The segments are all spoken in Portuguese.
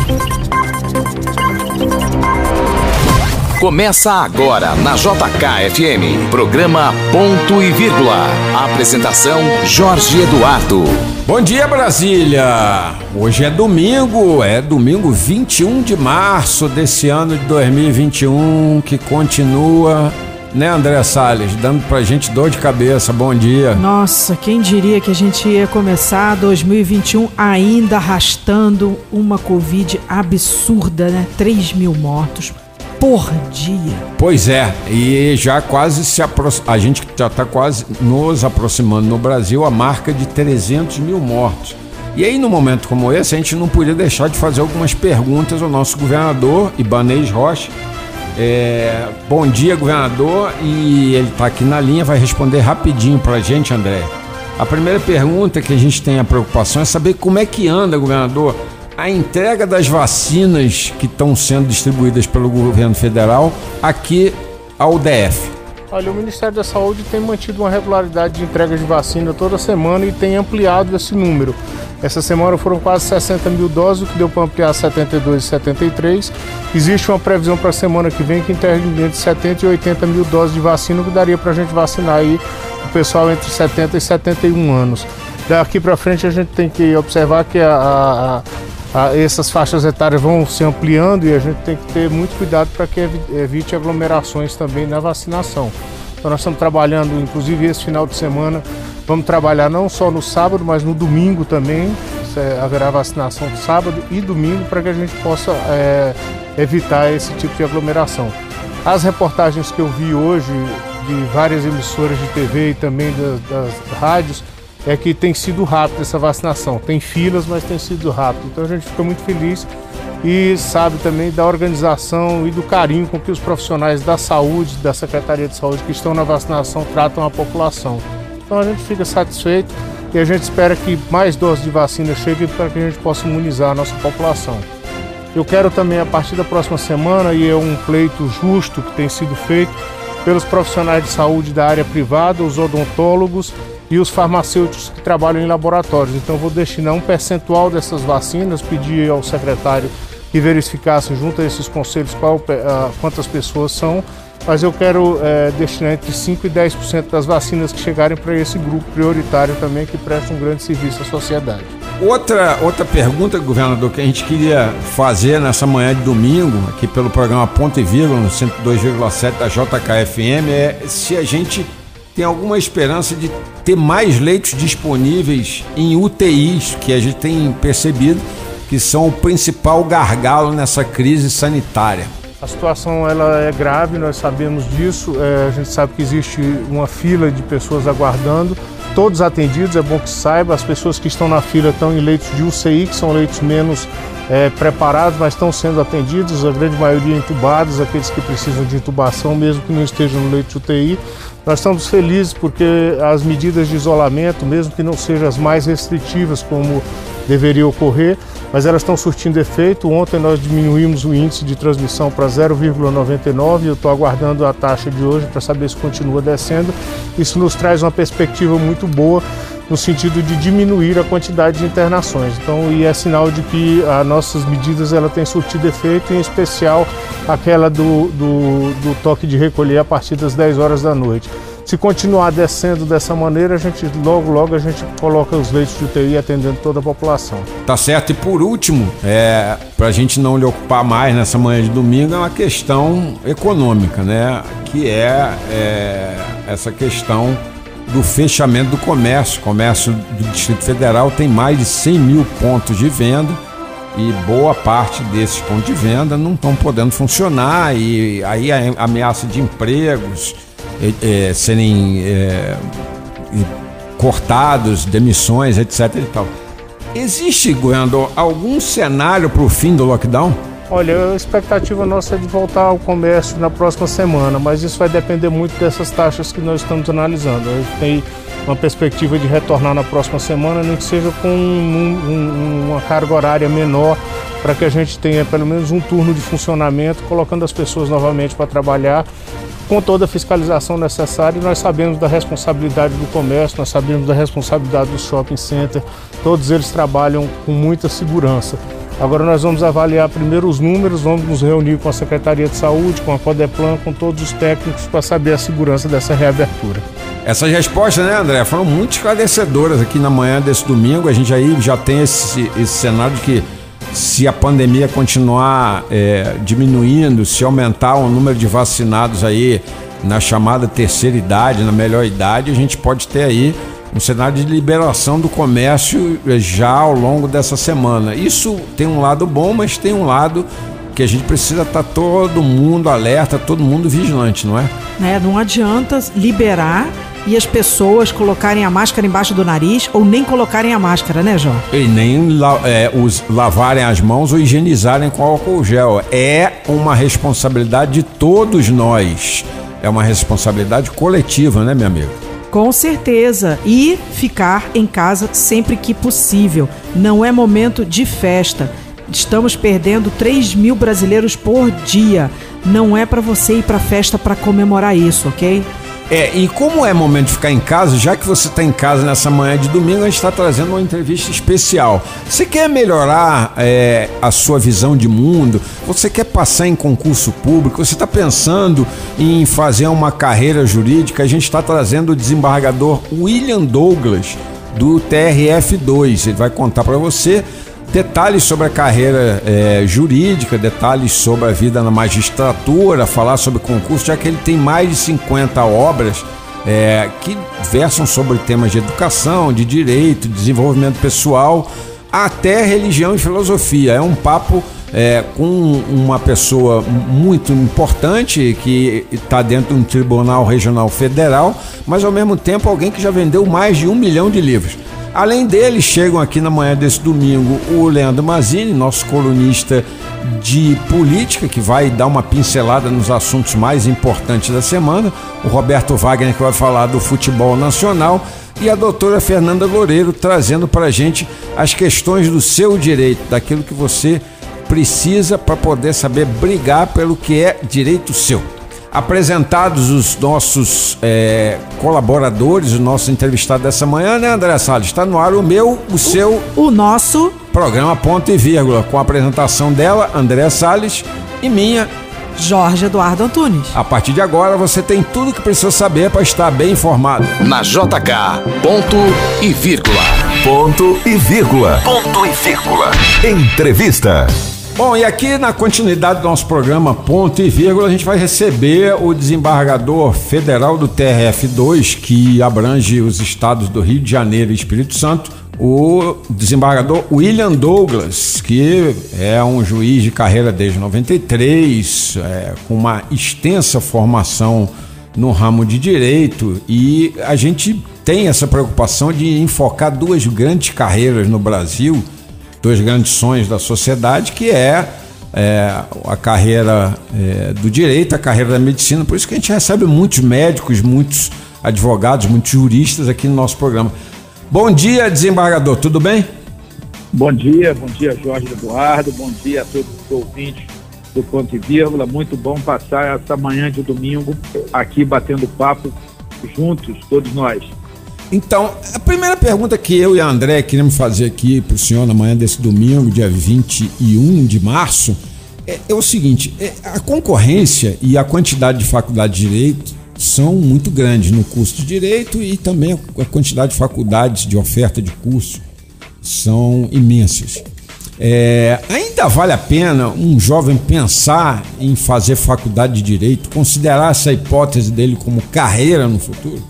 Começa agora na JK-FM, programa Ponto e Vírgula. Apresentação Jorge Eduardo. Bom dia, Brasília! Hoje é domingo 21 de março desse ano de 2021, que continua, né, André Salles, dando pra gente dor de cabeça. Bom dia. Nossa, quem diria que a gente ia começar 2021 ainda arrastando uma Covid absurda, né? 3 mil mortos por dia. Pois é, e já quase a gente já está quase nos aproximando no Brasil a marca de 300 mil mortos. E aí, num momento como esse, a gente não podia deixar de fazer algumas perguntas ao nosso governador, Ibanez Rocha. Bom dia, governador, e ele está aqui na linha, vai responder rapidinho para a gente, André. A primeira pergunta que a gente tem a preocupação é saber como é que anda, governador, a entrega das vacinas que estão sendo distribuídas pelo governo federal aqui ao DF. Olha, o Ministério da Saúde tem mantido uma regularidade de entrega de vacina toda semana e tem ampliado esse número. Essa semana foram quase 60 mil doses, o que deu para ampliar 72 e 73. Existe uma previsão para a semana que vem que entrega entre 70 e 80 mil doses de vacina, o que daria para a gente vacinar aí o pessoal entre 70 e 71 anos. Daqui para frente a gente tem que observar que essas faixas etárias vão se ampliando e a gente tem que ter muito cuidado para que evite aglomerações também na vacinação. Então nós estamos trabalhando, inclusive esse final de semana, vamos trabalhar não só no sábado, mas no domingo também. Haverá vacinação sábado e domingo para que a gente possa evitar esse tipo de aglomeração. As reportagens que eu vi hoje de várias emissoras de TV e também das rádios, é que tem sido rápido essa vacinação. Tem filas, mas tem sido rápido. Então a gente fica muito feliz e sabe também da organização e do carinho com que os profissionais da saúde, da Secretaria de Saúde que estão na vacinação tratam a população. Então a gente fica satisfeito e a gente espera que mais doses de vacina cheguem para que a gente possa imunizar a nossa população. Eu quero também, a partir da próxima semana, e é um pleito justo que tem sido feito pelos profissionais de saúde da área privada, os odontólogos e os farmacêuticos que trabalham em laboratórios. Então vou destinar um percentual dessas vacinas, pedir ao secretário que verificasse junto a esses conselhos quantas pessoas são, mas eu quero destinar entre 5% e 10% das vacinas que chegarem para esse grupo prioritário também, que presta um grande serviço à sociedade. Outra pergunta, governador, que a gente queria fazer nessa manhã de domingo, aqui pelo programa Ponto e Vírgula, no 102,7 da JK-FM, é se a gente tem alguma esperança de ter mais leitos disponíveis em UTIs, que a gente tem percebido que são o principal gargalo nessa crise sanitária. A situação ela é grave, nós sabemos disso, a gente sabe que existe uma fila de pessoas aguardando, todos atendidos, é bom que saiba, as pessoas que estão na fila estão em leitos de UCI, que são leitos menos preparados, mas estão sendo atendidos, a grande maioria entubados, aqueles que precisam de intubação, mesmo que não estejam no leito de UTI. Nós estamos felizes porque as medidas de isolamento, mesmo que não sejam as mais restritivas como deveria ocorrer, mas elas estão surtindo efeito. Ontem nós diminuímos o índice de transmissão para 0,99, eu estou aguardando a taxa de hoje para saber se continua descendo. Isso nos traz uma perspectiva muito boa no sentido de diminuir a quantidade de internações. Então, e é sinal de que as nossas medidas ela têm surtido efeito, em especial aquela do toque de recolher a partir das 10 horas da noite. Se continuar descendo dessa maneira, logo a gente coloca os leitos de UTI atendendo toda a população. Tá certo. E por último, para a gente não lhe ocupar mais nessa manhã de domingo, é uma questão econômica, né? Que essa questão do fechamento do comércio. O comércio do Distrito Federal tem mais de 100 mil pontos de venda e boa parte desses pontos de venda não estão podendo funcionar, e aí a ameaça de empregos serem cortados, demissões, etc. e tal. Existe, governador, algum cenário para o fim do lockdown? Olha, a expectativa nossa é de voltar ao comércio na próxima semana, mas isso vai depender muito dessas taxas que nós estamos analisando. A gente tem uma perspectiva de retornar na próxima semana, nem que seja com uma carga horária menor, para que a gente tenha pelo menos um turno de funcionamento, colocando as pessoas novamente para trabalhar, com toda a fiscalização necessária. Nós sabemos da responsabilidade do comércio, nós sabemos da responsabilidade do shopping center, todos eles trabalham com muita segurança. Agora nós vamos avaliar primeiro os números, vamos nos reunir com a Secretaria de Saúde, com a Codeplan, com todos os técnicos para saber a segurança dessa reabertura. Essas respostas, né, André, foram muito esclarecedoras aqui na manhã desse domingo. A gente aí já tem esse cenário de que se a pandemia continuar diminuindo, se aumentar o número de vacinados aí na chamada terceira idade, na melhor idade, a gente pode ter aí um cenário de liberação do comércio já ao longo dessa semana. Isso tem um lado bom, mas tem um lado que a gente precisa estar todo mundo alerta, todo mundo vigilante, não é? Não adianta liberar e as pessoas colocarem a máscara embaixo do nariz ou nem colocarem a máscara, né, João? E nem lavarem as mãos ou higienizarem com álcool gel. É uma responsabilidade de todos nós. É uma responsabilidade coletiva, né, meu amigo? Com certeza. E ficar em casa sempre que possível. Não é momento de festa. Estamos perdendo 3 mil brasileiros por dia. Não é para você ir para festa para comemorar isso, ok? E como é momento de ficar em casa, já que você está em casa nessa manhã de domingo, a gente está trazendo uma entrevista especial. Você quer melhorar a sua visão de mundo? Você quer passar em concurso público? Você está pensando em fazer uma carreira jurídica? A gente está trazendo o desembargador William Douglas, do TRF2. Ele vai contar para você detalhes sobre a carreira jurídica, detalhes sobre a vida na magistratura, falar sobre concurso, já que ele tem mais de 50 obras que versam sobre temas de educação, de direito, desenvolvimento pessoal, até religião e filosofia. É um papo com uma pessoa muito importante que está dentro de um tribunal regional federal, mas ao mesmo tempo alguém que já vendeu mais de 1 milhão de livros. Além dele, chegam aqui na manhã desse domingo o Leandro Mazzini, nosso colunista de política, que vai dar uma pincelada nos assuntos mais importantes da semana, o Roberto Wagner, que vai falar do futebol nacional, e a doutora Fernanda Loureiro, trazendo para a gente as questões do seu direito, daquilo que você precisa para poder saber brigar pelo que é direito seu. Apresentados os nossos colaboradores, o nosso entrevistado dessa manhã, né, André Salles? Está no ar o nosso programa Ponto e Vírgula, com a apresentação dela, André Salles, e minha, Jorge Eduardo Antunes. A partir de agora você tem tudo que precisa saber para estar bem informado. Na JK, ponto e vírgula. Ponto e vírgula. Ponto e vírgula. Entrevista. Bom, e aqui na continuidade do nosso programa Ponto e Vírgula, a gente vai receber o desembargador federal do TRF2, que abrange os estados do Rio de Janeiro e Espírito Santo, o desembargador William Douglas, que é um juiz de carreira desde 93, com uma extensa formação no ramo de direito, e a gente tem essa preocupação de enfocar duas grandes carreiras no Brasil, dois grandes sonhos da sociedade, que é a carreira do direito, a carreira da medicina. Por isso que a gente recebe muitos médicos, muitos advogados, muitos juristas aqui no nosso programa. Bom dia, desembargador, tudo bem? Bom dia Jorge Eduardo, bom dia a todos os ouvintes do Ponto e Vírgula. Muito bom passar essa manhã de domingo aqui batendo papo juntos, todos nós. Então, a primeira pergunta que eu e a André queremos fazer aqui para o senhor na manhã desse domingo, dia 21 de março, é o seguinte: a concorrência e a quantidade de faculdades de direito são muito grandes no curso de direito, e também a quantidade de faculdades de oferta de curso são imensas. Ainda vale a pena um jovem pensar em fazer faculdade de direito, considerar essa hipótese dele como carreira no futuro?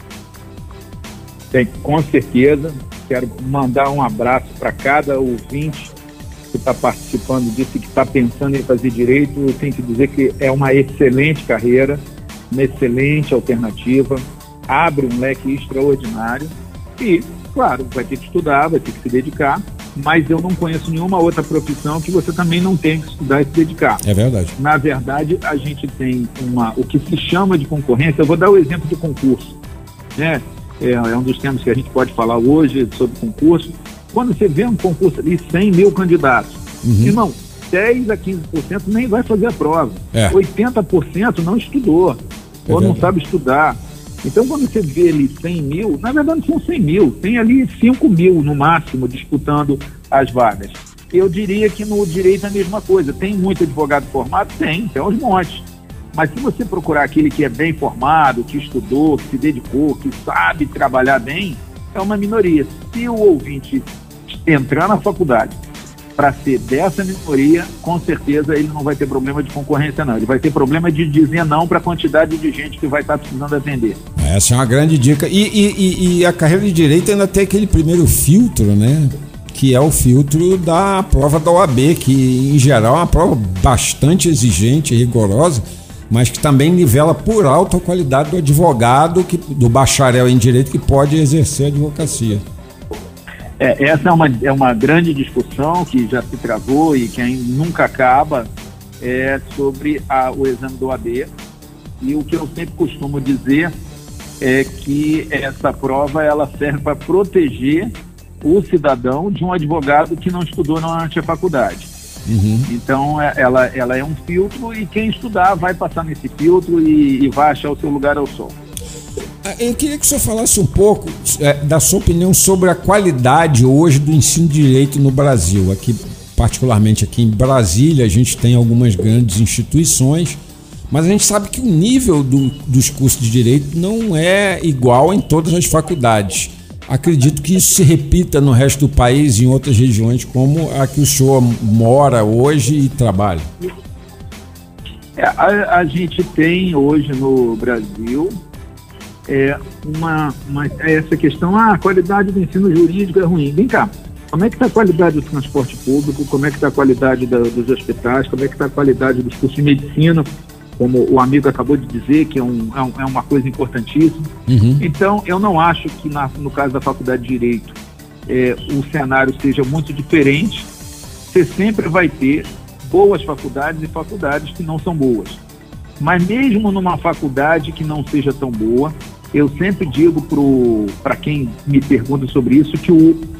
Tem, com certeza. Quero mandar um abraço para cada ouvinte que está participando disso e que está pensando em fazer direito. Eu tenho que dizer que é uma excelente carreira, uma excelente alternativa, abre um leque extraordinário e, claro, vai ter que estudar, vai ter que se dedicar, mas eu não conheço nenhuma outra profissão que você também não tenha que estudar e se dedicar. É verdade. Na verdade, a gente tem o que se chama de concorrência. Eu vou dar o exemplo do concurso, né? É um dos temas que a gente pode falar hoje sobre concurso. Quando você vê um concurso ali, 100 mil candidatos, irmão, 10 a 15% nem vai fazer a prova. 80% não estudou, ou não sabe estudar. Então, quando você vê ali 100 mil, na verdade não são 100 mil, tem ali 5 mil no máximo disputando as vagas. Eu diria que no direito é a mesma coisa. Tem muito advogado formado? Tem uns montes. Mas se você procurar aquele que é bem formado, que estudou, que se dedicou, que sabe trabalhar bem, é uma minoria. Se o ouvinte entrar na faculdade para ser dessa minoria, com certeza ele não vai ter problema de concorrência, não. Ele vai ter problema de dizer não para a quantidade de gente que vai estar precisando atender. Essa é uma grande dica. E a carreira de direito ainda tem aquele primeiro filtro, né? Que é o filtro da prova da OAB, que em geral é uma prova bastante exigente e rigorosa, mas que também nivela por alto a qualidade do advogado, do bacharel em direito que pode exercer a advocacia. Essa é uma grande discussão que já se travou e que ainda nunca acaba, sobre o exame do OAB. E o que eu sempre costumo dizer é que essa prova ela serve para proteger o cidadão de um advogado que não estudou durante a faculdade. Uhum. Então, ela é um filtro e quem estudar vai passar nesse filtro e vai achar o seu lugar ao sol. Eu queria que o senhor falasse um pouco da sua opinião sobre a qualidade hoje do ensino de direito no Brasil. Aqui, particularmente aqui em Brasília, a gente tem algumas grandes instituições, mas a gente sabe que o nível dos cursos de direito não é igual em todas as faculdades. Acredito que isso se repita no resto do país e em outras regiões, como a que o senhor mora hoje e trabalha. A gente tem hoje no Brasil essa questão, a qualidade do ensino jurídico é ruim. Vem cá, como é que está a qualidade do transporte público, como é que está a qualidade dos hospitais, como é que está a qualidade dos cursos de medicina, como o amigo acabou de dizer, que é uma coisa importantíssima. Uhum. Então, eu não acho que no caso da Faculdade de Direito o cenário seja muito diferente. Você sempre vai ter boas faculdades e faculdades que não são boas. Mas mesmo numa faculdade que não seja tão boa, eu sempre digo para quem me pergunta sobre isso que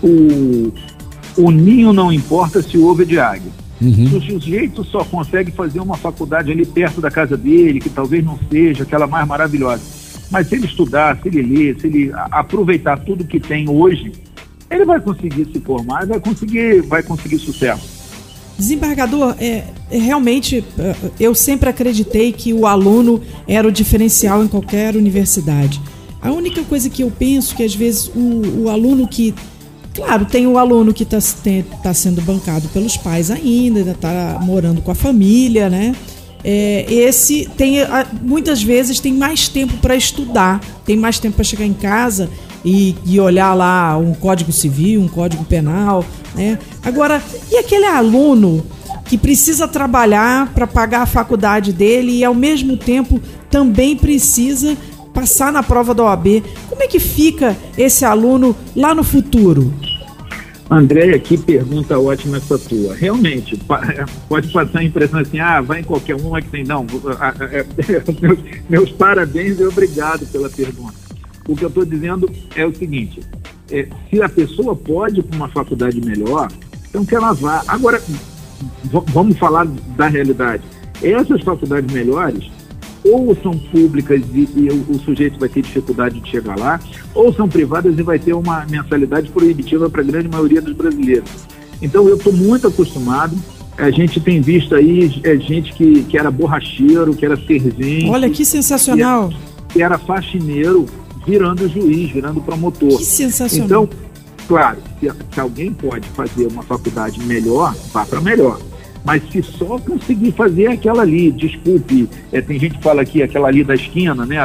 o ninho não importa se o ovo é de águia. Uhum. O sujeito só consegue fazer uma faculdade ali perto da casa dele, que talvez não seja aquela mais maravilhosa. Mas se ele estudar, se ele ler, se ele aproveitar tudo que tem hoje, ele vai conseguir se formar e vai conseguir sucesso. Desembargador, realmente eu sempre acreditei que o aluno era o diferencial em qualquer universidade. A única coisa que eu penso que às vezes o aluno que... Claro, tem o aluno que está sendo bancado pelos pais ainda está morando com a família, né? Esse muitas vezes tem mais tempo para estudar, tem mais tempo para chegar em casa e olhar lá um código civil, um código penal, né? Agora, e aquele aluno que precisa trabalhar para pagar a faculdade dele e ao mesmo tempo também precisa passar na prova da OAB? Como é que fica esse aluno lá no futuro? André, aqui pergunta ótima essa tua. Realmente, pode passar a impressão assim, vai em qualquer um, é que tem. Não, meus parabéns e obrigado pela pergunta. O que eu estou dizendo é o seguinte, se a pessoa pode ir para uma faculdade melhor, então que ela vá. Agora, vamos falar da realidade. Essas faculdades melhores, ou são públicas e o sujeito vai ter dificuldade de chegar lá, ou são privadas e vai ter uma mensalidade proibitiva para a grande maioria dos brasileiros. Então eu estou muito acostumado, a gente tem visto aí gente que era borracheiro, que era servente. Olha que sensacional. Que era faxineiro, virando juiz, virando promotor. Que sensacional. Então, claro, se alguém pode fazer uma faculdade melhor, vá para melhor. Mas se só conseguir fazer aquela ali, desculpe, tem gente que fala aqui, aquela ali da esquina, né,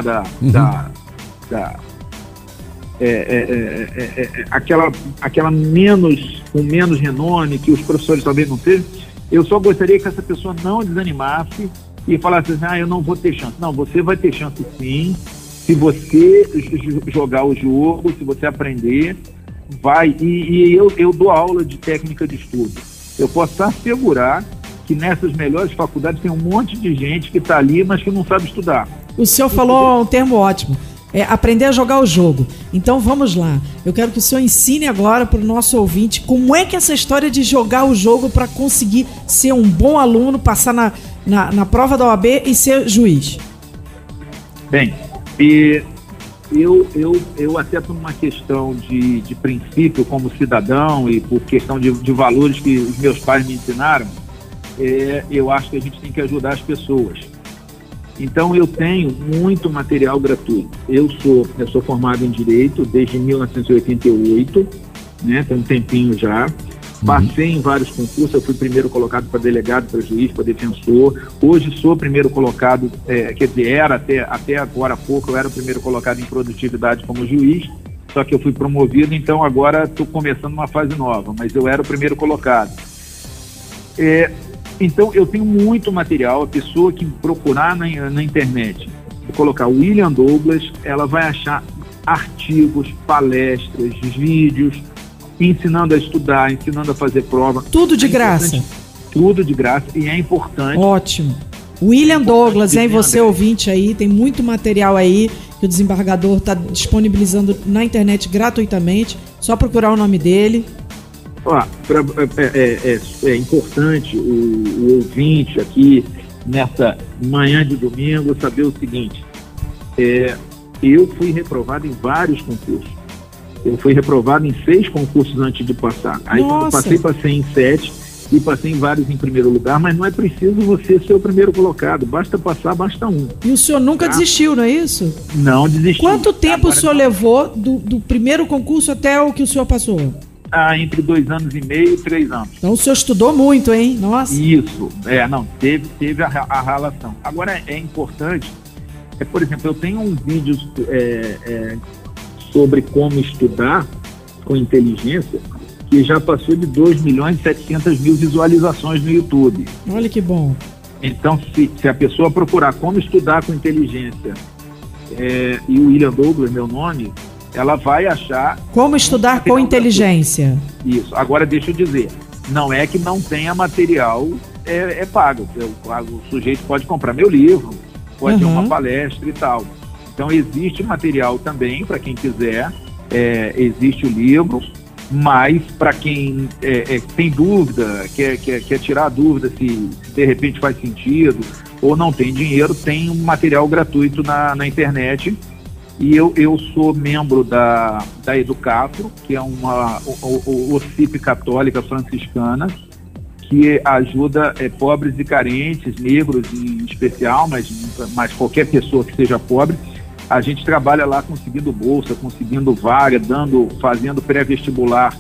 aquela com menos renome, que os professores talvez não tenham, eu só gostaria que essa pessoa não desanimasse e falasse assim, eu não vou ter chance. Não, você vai ter chance sim, se você jogar o jogo, se você aprender, vai. E eu dou aula de técnica de estudo. Eu posso assegurar que nessas melhores faculdades tem um monte de gente que está ali, mas que não sabe estudar. O senhor falou um termo ótimo, aprender a jogar o jogo. Então vamos lá, eu quero que o senhor ensine agora para o nosso ouvinte como é que essa história de jogar o jogo para conseguir ser um bom aluno, passar na prova da OAB e ser juiz. Bem, e eu até por uma questão de princípio como cidadão e por questão de valores que os meus pais me ensinaram, eu acho que a gente tem que ajudar as pessoas. Então eu tenho muito material gratuito. Eu sou formado em Direito desde 1988, né? Tem um tempinho já. Passei em vários concursos, eu fui primeiro colocado para delegado, para juiz, para defensor. Hoje sou primeiro colocado, quer dizer, era até agora há pouco, eu era o primeiro colocado em produtividade como juiz, só que eu fui promovido, então agora estou começando uma fase nova, mas eu era o primeiro colocado. Então eu tenho muito material, a pessoa que procurar na internet, colocar William Douglas, ela vai achar artigos, palestras, vídeos, ensinando a estudar, ensinando a fazer prova. Tudo de graça. Tudo de graça e é importante. Ótimo. William Douglas, hein? Você ouvinte aí, tem muito material aí que o desembargador está disponibilizando na internet gratuitamente. Só procurar o nome dele. É importante o ouvinte aqui, nessa manhã de domingo, saber o seguinte. Eu fui reprovado em vários concursos. Eu fui reprovado em 6 concursos antes de passar. Aí quando eu passei em 7 e passei em vários em primeiro lugar, mas não é preciso você ser o primeiro colocado, basta passar, basta um. E o senhor nunca desistiu, não é isso? Não desisti. Quanto tempo o senhor levou do primeiro concurso até o que o senhor passou? Entre 2 anos e meio e 3 anos. Então o senhor estudou muito, hein? Nossa. Isso, teve a relação. Agora é importante, por exemplo, eu tenho um vídeo sobre como estudar com inteligência, que já passou de 2.700.000 visualizações no YouTube. Olha que bom. Então, se a pessoa procurar como estudar com inteligência e o William Douglas, meu nome, ela vai achar... Como estudar com inteligência. Isso. Agora, deixa eu dizer, não é que não tenha material pago. O sujeito pode comprar meu livro, pode ter uma palestra e tal. Então, existe material também, para quem quiser, existe o livro, mas para quem tem dúvida, quer tirar a dúvida se de repente faz sentido ou não tem dinheiro, tem um material gratuito na internet. E eu sou membro da Educafro, que é uma OCIP católica franciscana, que ajuda pobres e carentes, negros em especial, mas qualquer pessoa que seja pobre. A gente trabalha lá conseguindo bolsa, conseguindo vaga, fazendo pré-vestibular,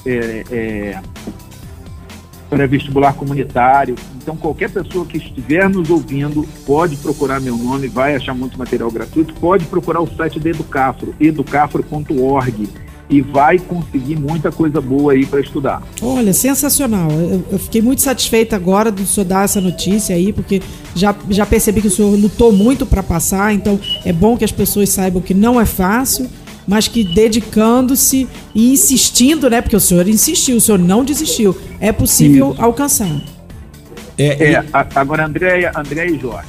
pré-vestibular comunitário. Então, qualquer pessoa que estiver nos ouvindo pode procurar meu nome, vai achar muito material gratuito, pode procurar o site da Educafro, educafro.org, e vai conseguir muita coisa boa aí para estudar. Olha, sensacional. Eu fiquei muito satisfeita agora do senhor dar essa notícia aí, porque já percebi que o senhor lutou muito para passar, então é bom que as pessoas saibam que não é fácil, mas que dedicando-se e insistindo, né? Porque o senhor insistiu, o senhor não desistiu. É possível alcançar. Agora, André e Jorge,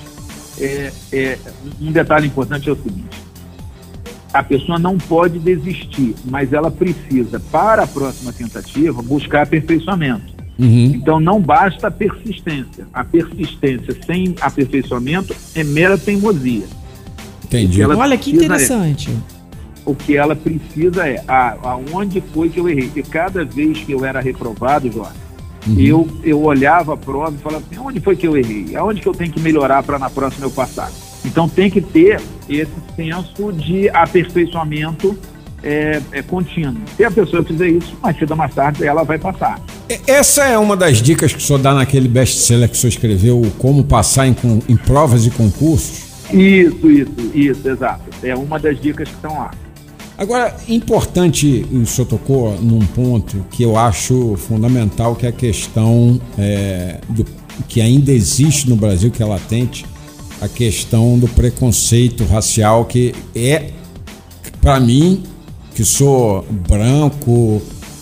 um detalhe importante é o seguinte: a pessoa não pode desistir, mas ela precisa, para a próxima tentativa, buscar aperfeiçoamento. Então não basta a persistência. A persistência sem aperfeiçoamento é mera teimosia. Entendi. Olha que interessante. O que ela precisa aonde foi que eu errei. Porque cada vez que eu era reprovado, Jorge, eu olhava a prova e falava assim, onde foi que eu errei? Aonde que eu tenho que melhorar para na próxima eu passar? Então tem que ter esse senso de aperfeiçoamento contínuo. Se a pessoa fizer isso, mais cedo ou mais tarde ela vai passar. Essa é uma das dicas que o senhor dá naquele best-seller que o senhor escreveu, Como Passar em Provas e Concursos? Isso, exato. É uma das dicas que estão lá. Agora, importante, o senhor tocou num ponto que eu acho fundamental, que é a questão que ainda existe no Brasil, que é latente, a questão do preconceito racial, que para mim, que sou branco,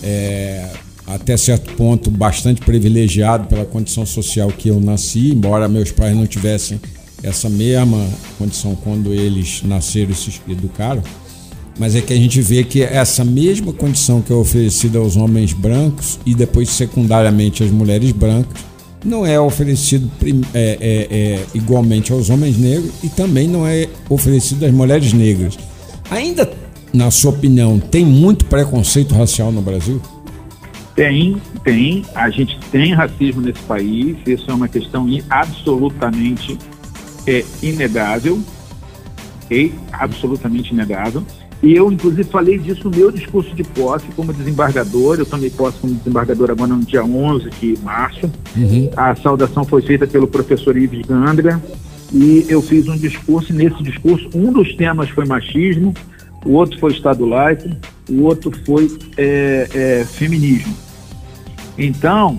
até certo ponto bastante privilegiado pela condição social que eu nasci, embora meus pais não tivessem essa mesma condição quando eles nasceram e se educaram, mas é que a gente vê que essa mesma condição que é oferecida aos homens brancos e depois secundariamente às mulheres brancas não é oferecido igualmente aos homens negros e também não é oferecido às mulheres negras. Ainda, na sua opinião, tem muito preconceito racial no Brasil? Tem. A gente tem racismo nesse país, isso é uma questão absolutamente inegável, ok? Absolutamente inegável. E eu, inclusive, falei disso no meu discurso de posse como desembargador. Eu tomei posse como desembargador agora no dia 11 de março. A saudação foi feita pelo professor Ives Gandra e eu fiz um discurso, e nesse discurso um dos temas foi machismo, o outro foi Estado laico, o outro foi feminismo. Então,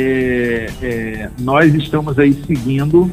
nós estamos aí seguindo,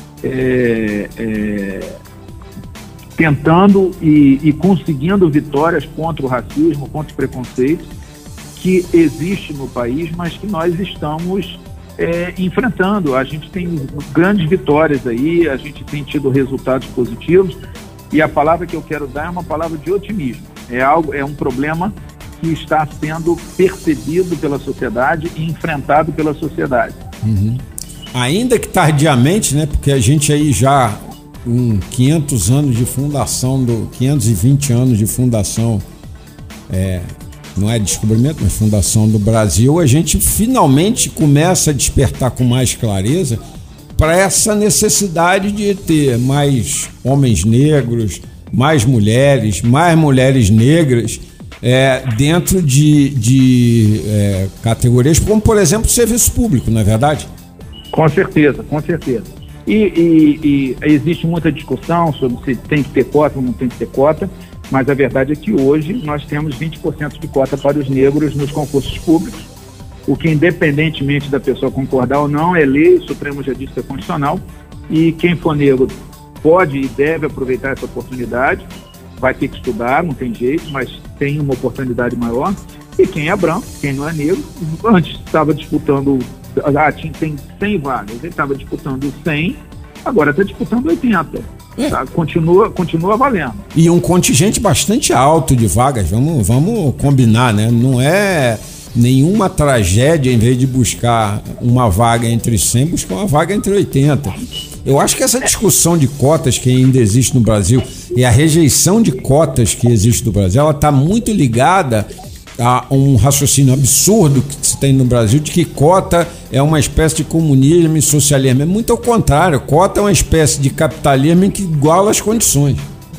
tentando e conseguindo vitórias contra o racismo, contra o preconceito que existe no país, mas que nós estamos enfrentando. A gente tem grandes vitórias aí, a gente tem tido resultados positivos, e a palavra que eu quero dar é uma palavra de otimismo. É um problema que está sendo percebido pela sociedade e enfrentado pela sociedade. Ainda que tardiamente, né? Porque a gente aí já com 500 anos de fundação, 520 anos de fundação, não é descobrimento, mas fundação do Brasil, a gente finalmente começa a despertar com mais clareza para essa necessidade de ter mais homens negros, mais mulheres negras, dentro de categorias como, por exemplo, o serviço público, não é verdade? Com certeza. E existe muita discussão sobre se tem que ter cota ou não tem que ter cota, mas a verdade é que hoje nós temos 20% de cota para os negros nos concursos públicos, o que, independentemente da pessoa concordar ou não, é lei, o Supremo já disse que é constitucional, e quem for negro pode e deve aproveitar essa oportunidade, vai ter que estudar, não tem jeito, mas tem uma oportunidade maior. E quem é branco, quem não é negro, antes estava disputando, tem 100 vagas, ele estava disputando 100, agora está disputando 80. Tá? Continua valendo. E um contingente bastante alto de vagas, vamos combinar, né? Não é nenhuma tragédia, em vez de buscar uma vaga entre 100, buscar uma vaga entre 80. Eu acho que essa discussão de cotas que ainda existe no Brasil e a rejeição de cotas que existe no Brasil, ela está muito ligada a um raciocínio absurdo que se tem no Brasil de que cota é uma espécie de comunismo e socialismo. É muito ao contrário, cota é uma espécie de capitalismo que iguala as condições.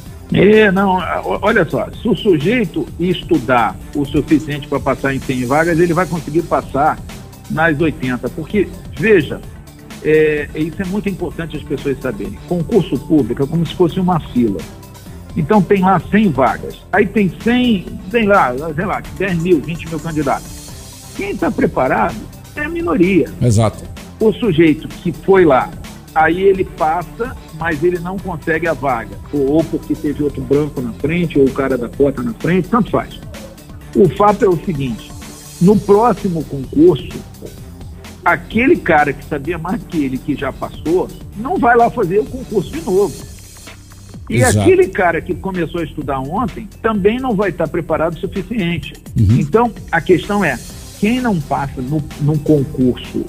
Olha só, se o sujeito estudar o suficiente para passar em 100 vagas, ele vai conseguir passar nas 80, porque, veja, isso é muito importante as pessoas saberem, concurso público é como se fosse uma fila. Então tem lá 100 vagas, aí tem 100, sei lá, 10 mil, 20 mil candidatos. Quem está preparado é a minoria. Exato. O sujeito que foi lá, aí ele passa, mas ele não consegue a vaga, ou porque teve outro branco na frente, ou o cara da cota na frente, tanto faz. O fato é o seguinte, no próximo concurso, aquele cara que sabia mais que ele, que já passou, não vai lá fazer o concurso de novo. E Exato. Aquele cara que começou a estudar ontem também não vai estar preparado o suficiente. Então, a questão é, quem não passa no concurso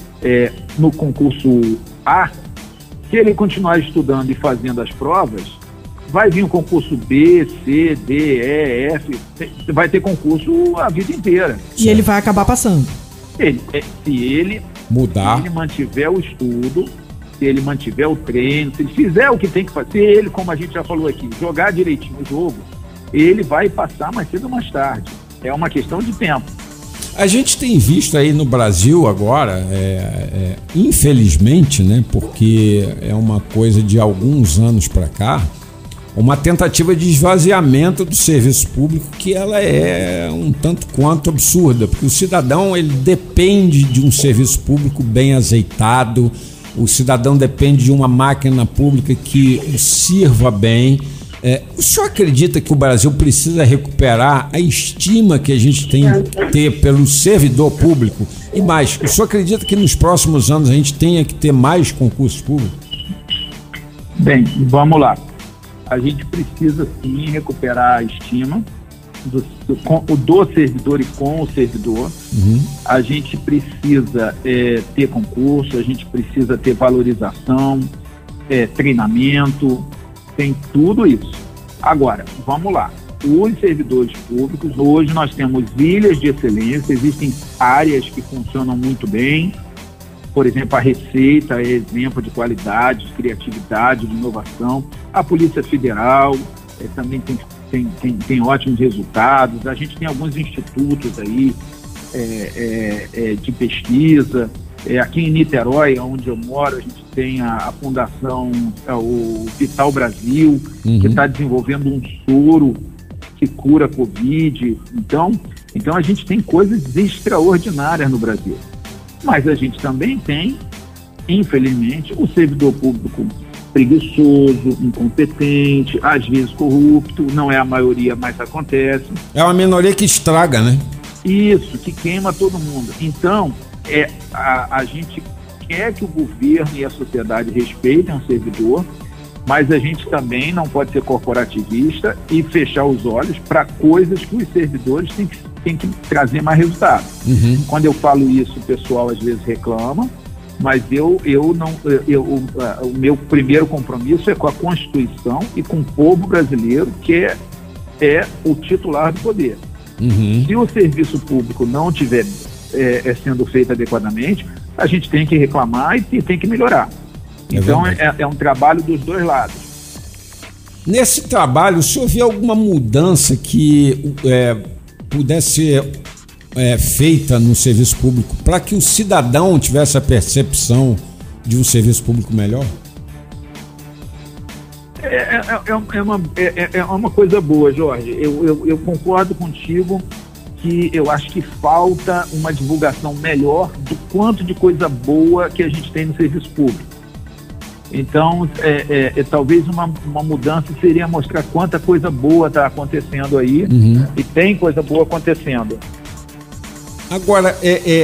A, se ele continuar estudando e fazendo as provas, vai vir um concurso B, C, D, E, F, vai ter concurso a vida inteira. E ele vai acabar passando. Se ele mantiver o estudo, se ele mantiver o treino, se ele fizer o que tem que fazer, ele, como a gente já falou aqui, jogar direitinho o jogo, ele vai passar mais cedo ou mais tarde. É uma questão de tempo. A gente tem visto aí no Brasil agora, infelizmente, né, porque é uma coisa de alguns anos para cá, uma tentativa de esvaziamento do serviço público que ela é um tanto quanto absurda, porque o cidadão ele depende de um serviço público bem azeitado, o cidadão depende de uma máquina pública que o sirva bem. O senhor acredita que o Brasil precisa recuperar a estima que a gente tem que ter pelo servidor público? E mais, o senhor acredita que nos próximos anos a gente tenha que ter mais concursos públicos? Bem, vamos lá. A gente precisa sim recuperar a estima do servidor e com o servidor. A gente precisa ter concurso, a gente precisa ter valorização, treinamento, tem tudo isso. Agora, vamos lá. os servidores públicos, hoje nós temos ilhas de excelência, existem áreas que funcionam muito bem. Por exemplo, a Receita é exemplo de qualidade, de criatividade, de inovação. A Polícia Federal também tem ótimos resultados. A gente tem alguns institutos aí de pesquisa. Aqui em Niterói, onde eu moro, a gente tem a Fundação, o Vital Brasil, que está desenvolvendo um soro que cura a Covid. Então a gente tem coisas extraordinárias no Brasil. Mas a gente também tem, infelizmente, o servidor público preguiçoso, incompetente, às vezes corrupto, não é a maioria, mas acontece. É uma minoria que estraga, né? Isso, que queima todo mundo. Então, a gente quer que o governo e a sociedade respeitem o servidor, mas a gente também não pode ser corporativista e fechar os olhos para coisas que os servidores têm que trazer mais resultado. Quando eu falo isso, o pessoal às vezes reclama, mas o meu primeiro compromisso é com a Constituição e com o povo brasileiro, que é o titular do poder. Se o serviço público não estiver sendo feito adequadamente, a gente tem que reclamar e tem que melhorar. Então é um trabalho dos dois lados. Nesse trabalho, o senhor vê alguma mudança que pudesse ser feita no serviço público para que o cidadão tivesse a percepção de um serviço público melhor? É uma coisa boa, Jorge. Eu concordo contigo que eu acho que falta uma divulgação melhor do quanto de coisa boa que a gente tem no serviço público. Então, talvez uma mudança seria mostrar quanta coisa boa está acontecendo aí, e tem coisa boa acontecendo. Agora,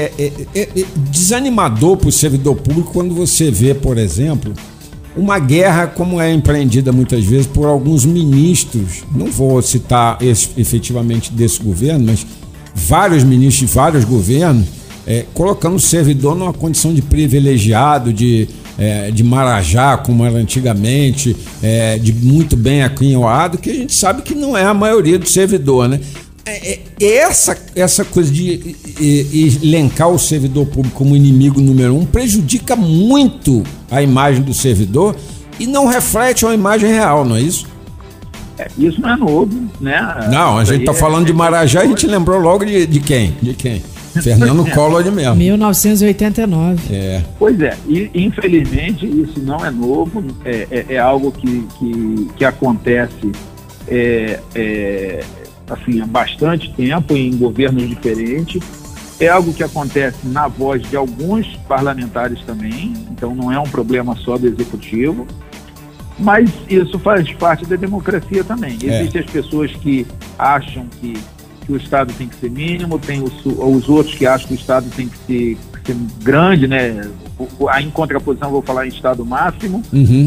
desanimador para o servidor público quando você vê, por exemplo, uma guerra como é empreendida muitas vezes por alguns ministros, não vou citar efetivamente desse governo, mas vários ministros de vários governos, colocando o servidor numa condição de privilegiado, de marajá, como era antigamente, de muito bem aquinhoado, que a gente sabe que não é a maioria do servidor, né? Essa coisa de elencar o servidor público como inimigo número 1 prejudica muito a imagem do servidor e não reflete uma imagem real, não é isso? Isso não é novo, né? Não, a gente está falando de Marajá, a gente lembrou logo de quem? De quem? Fernando Collor mesmo. 1989. Pois é, e infelizmente isso não é novo, é algo que acontece assim, há bastante tempo em governos diferentes, é algo que acontece na voz de alguns parlamentares também, então não é um problema só do executivo, mas isso faz parte da democracia também. Existem as pessoas que acham que o Estado tem que ser mínimo, tem os outros que acham que o Estado tem que ser grande, né? Em contraposição, vou falar em Estado máximo,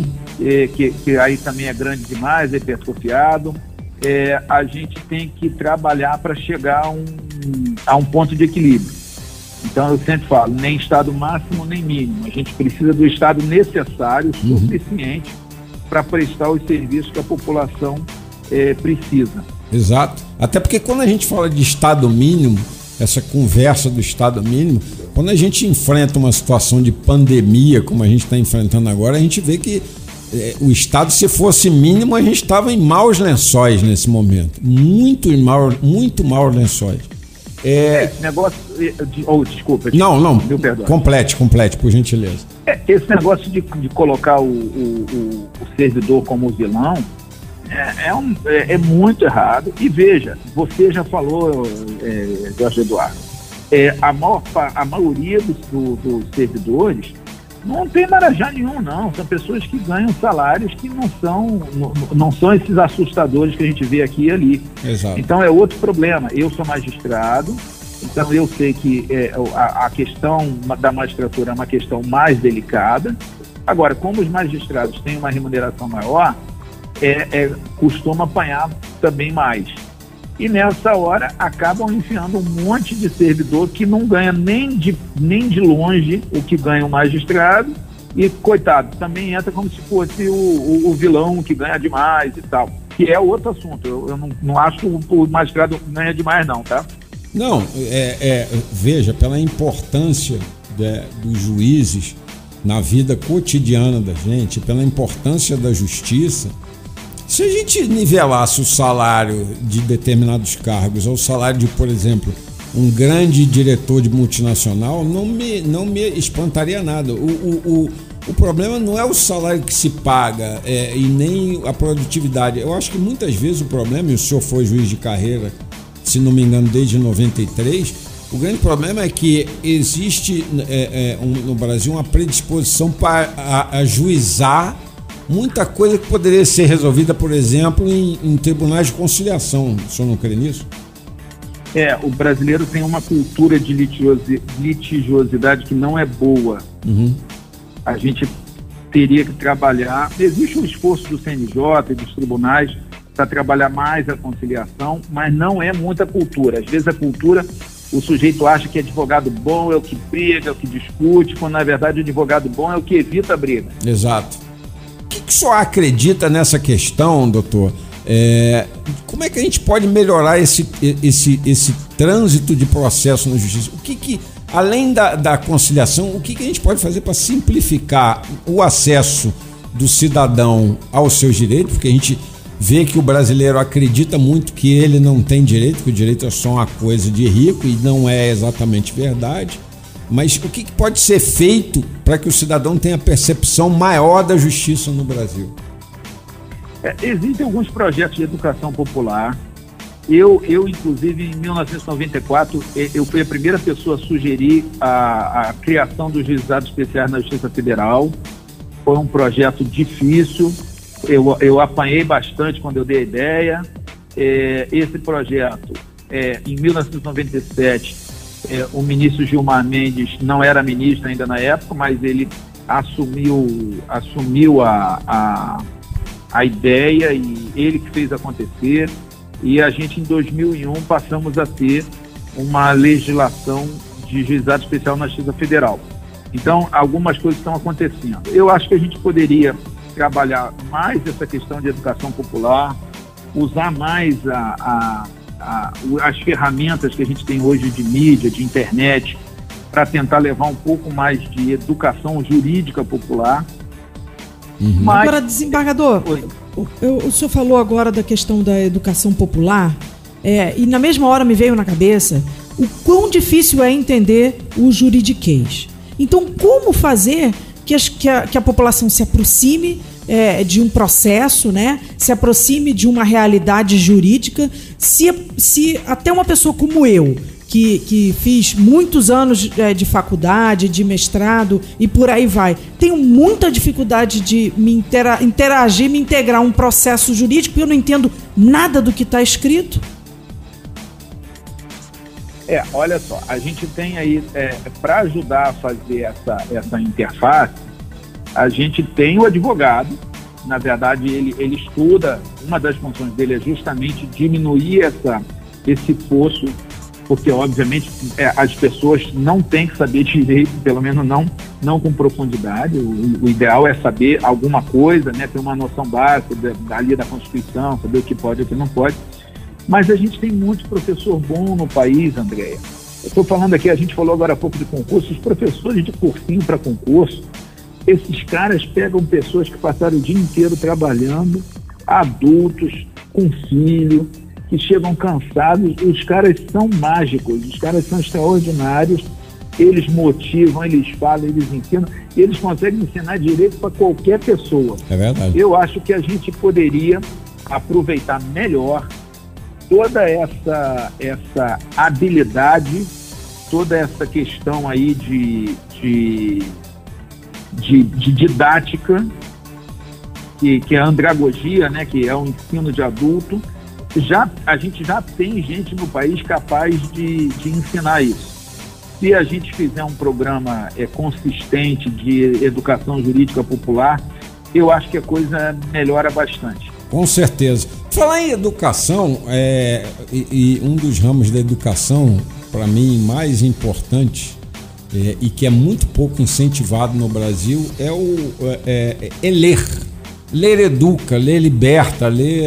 que aí também é grande demais, é hipertrofiado. A gente tem que trabalhar para chegar a um ponto de equilíbrio. Então eu sempre falo, nem Estado máximo, nem mínimo. A gente precisa do Estado necessário, suficiente, para prestar os serviços que a população precisa. Exato. Até porque quando a gente fala de Estado mínimo, essa conversa do Estado mínimo, quando a gente enfrenta uma situação de pandemia, como a gente está enfrentando agora, a gente vê que o Estado, se fosse mínimo, a gente estava em maus lençóis nesse momento. Muito maus lençóis. Esse negócio desculpa. Não, complete, por gentileza. Esse negócio de colocar o servidor como vilão é muito errado. E veja, você já falou, Jorge Eduardo, a maioria dos servidores não tem marajá nenhum, não. São pessoas que ganham salários que não são esses assustadores que a gente vê aqui e ali. Exato. Então é outro problema. Eu sou magistrado, então eu sei que a questão da magistratura é uma questão mais delicada. Agora, como os magistrados têm uma remuneração maior, costuma apanhar também mais. E nessa hora acabam enfiando um monte de servidor que não ganha nem de longe o que ganha o magistrado, e coitado, também entra como se fosse o vilão que ganha demais e tal. que é outro assunto. Eu não acho que o magistrado ganha demais, não, tá? Não, veja, pela importância dos juízes na vida cotidiana da gente, pela importância da justiça, se a gente nivelasse o salário de determinados cargos ao salário de, por exemplo, um grande diretor de multinacional, não me espantaria nada. O problema não é o salário que se paga e nem a produtividade. Eu acho que muitas vezes o problema, e o senhor foi juiz de carreira, se não me engano, desde 93, o grande problema é que existe no Brasil uma predisposição para ajuizar muita coisa que poderia ser resolvida, por exemplo, em tribunais de conciliação. O senhor não crê nisso? O brasileiro tem uma cultura de litigiosidade que não é boa. Uhum. A gente teria que trabalhar. Existe um esforço do CNJ e dos tribunais para trabalhar mais a conciliação, mas não é muita cultura. Às vezes a cultura, o sujeito acha que advogado bom é o que briga, é o que discute, quando na verdade o advogado bom é o que evita a briga. Exato. O que o senhor acredita nessa questão, doutor? Como é que a gente pode melhorar esse trânsito de processo na justiça? Além da conciliação, o que a gente pode fazer para simplificar o acesso do cidadão aos seus direitos? Porque a gente vê que o brasileiro acredita muito que ele não tem direito, que o direito é só uma coisa de rico, e não é exatamente verdade. Mas o que pode ser feito para que o cidadão tenha percepção maior da justiça no Brasil? Existem alguns projetos de educação popular. Eu, inclusive, em 1994, eu fui a primeira pessoa a sugerir a criação dos juizados especiais na Justiça Federal. Foi um projeto difícil. Eu apanhei bastante quando eu dei a ideia. Esse projeto, em 1997, o ministro Gilmar Mendes não era ministro ainda na época, mas ele assumiu a ideia, e ele que fez acontecer. E a gente, em 2001, passamos a ter uma legislação de juizado especial na Justiça Federal. Então, algumas coisas estão acontecendo. Eu acho que a gente poderia trabalhar mais essa questão de educação popular, usar mais as ferramentas que a gente tem hoje de mídia, de internet, para tentar levar um pouco mais de educação jurídica popular. Uhum. Mas... Agora, desembargador, o senhor falou agora da questão da educação popular, e na mesma hora me veio na cabeça o quão difícil é entender o juridiquês. Então, como fazer que a população se aproxime de um processo, né? Se aproxime de uma realidade jurídica, se até uma pessoa como eu, que fiz muitos anos de faculdade, de mestrado e por aí vai, tenho muita dificuldade de me interagir, me integrar a um processo jurídico, e eu não entendo nada do que está escrito. Olha só, a gente tem aí, para ajudar a fazer essa interface, a gente tem o advogado. Na verdade, ele estuda, uma das funções dele é justamente diminuir esse fosso, porque, obviamente, as pessoas não têm que saber direito, pelo menos não com profundidade. O ideal é saber alguma coisa, né, ter uma noção básica ali da Constituição, saber o que pode e o que não pode. Mas a gente tem muito professor bom no país, Andréia. Eu estou falando aqui, a gente falou agora há pouco de concurso, os professores de cursinho para concurso, esses caras pegam pessoas que passaram o dia inteiro trabalhando, adultos, com filho, que chegam cansados. Os caras são mágicos, os caras são extraordinários, eles motivam, eles falam, eles ensinam, e eles conseguem ensinar direito para qualquer pessoa. É verdade. Eu acho que a gente poderia aproveitar melhor toda essa habilidade, toda essa questão aí de didática, que é a andragogia, né, que é o ensino de adulto. A gente já tem gente no país capaz de ensinar isso. Se a gente fizer um programa consistente de educação jurídica popular, eu acho que a coisa melhora bastante. Com certeza. Falar em educação, e um dos ramos da educação, para mim, mais importante e que é muito pouco incentivado no Brasil é ler. Ler educa, ler liberta,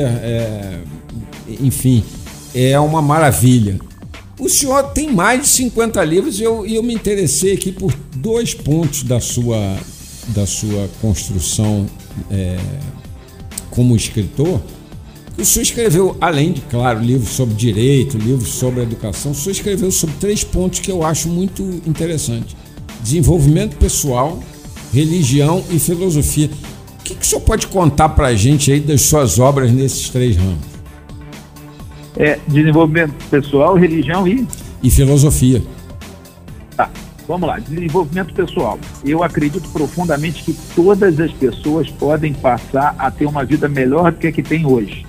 enfim, é uma maravilha. O senhor tem mais de 50 livros e eu me interessei aqui por 2 pontos da sua construção como escritor. O senhor escreveu, além de, claro, livros sobre direito, livros sobre educação, o senhor escreveu sobre 3 pontos que eu acho muito interessantes: desenvolvimento pessoal, religião e filosofia. O que o senhor pode contar para a gente aí das suas obras nesses 3 ramos? Desenvolvimento pessoal, religião e filosofia. Tá, vamos lá. Desenvolvimento pessoal. Eu acredito profundamente que todas as pessoas podem passar a ter uma vida melhor do que a que tem hoje.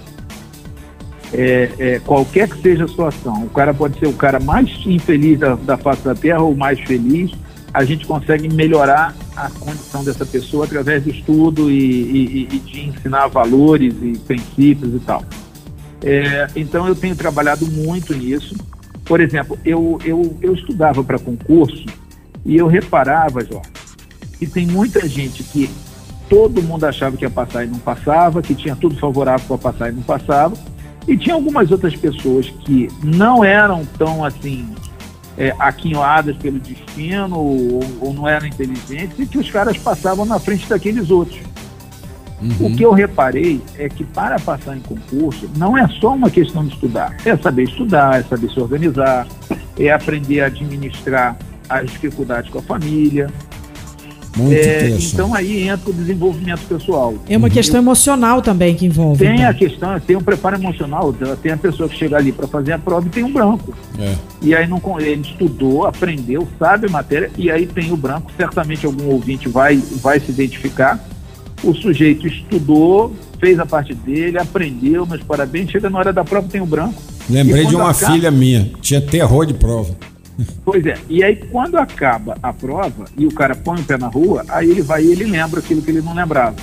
Qualquer que seja a situação. O cara pode ser o cara mais infeliz da face da Terra ou mais feliz. A gente consegue melhorar a condição dessa pessoa através do estudo e de ensinar valores e princípios e tal. Então eu tenho trabalhado muito nisso. Por exemplo, eu estudava para concurso e eu reparava, Jorge, que tem muita gente que todo mundo achava que ia passar e não passava, que tinha tudo favorável para passar e não passava, e tinha algumas outras pessoas que não eram tão assim aquinhoadas pelo destino ou não eram inteligentes, e que os caras passavam na frente daqueles outros. O que eu reparei é que para passar em concurso não é só uma questão de estudar, é saber se organizar, é aprender a administrar as dificuldades com a família. Então aí entra o desenvolvimento pessoal. É uma questão emocional também que envolve. Tem a questão, tem um preparo emocional, tem a pessoa que chega ali para fazer a prova e tem um branco. E aí ele estudou, aprendeu, sabe a matéria, e aí tem o branco. Certamente algum ouvinte vai se identificar. O sujeito estudou, fez a parte dele, aprendeu, mas parabéns, chega na hora da prova, tem o branco. Lembrei de uma filha minha, tinha terror de prova. Pois é, e aí quando acaba a prova e o cara põe o pé na rua, aí ele vai e ele lembra aquilo que ele não lembrava.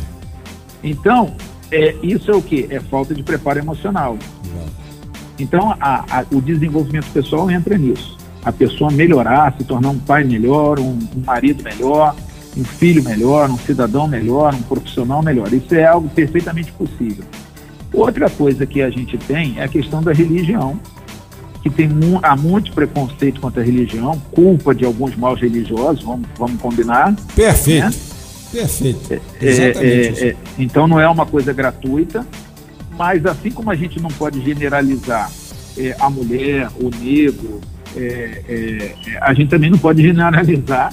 Então, isso é o quê? É falta de preparo emocional. Então, o desenvolvimento pessoal entra nisso. A pessoa melhorar, se tornar um pai melhor, um marido melhor, um filho melhor, um cidadão melhor, um profissional melhor. Isso é algo perfeitamente possível. Outra coisa que a gente tem é a questão da religião, que há muito preconceito contra a religião, culpa de alguns maus religiosos, vamos combinar. Perfeito, né? Perfeito. Exatamente. Então não é uma coisa gratuita, mas assim como a gente não pode generalizar a mulher, o negro, a gente também não pode generalizar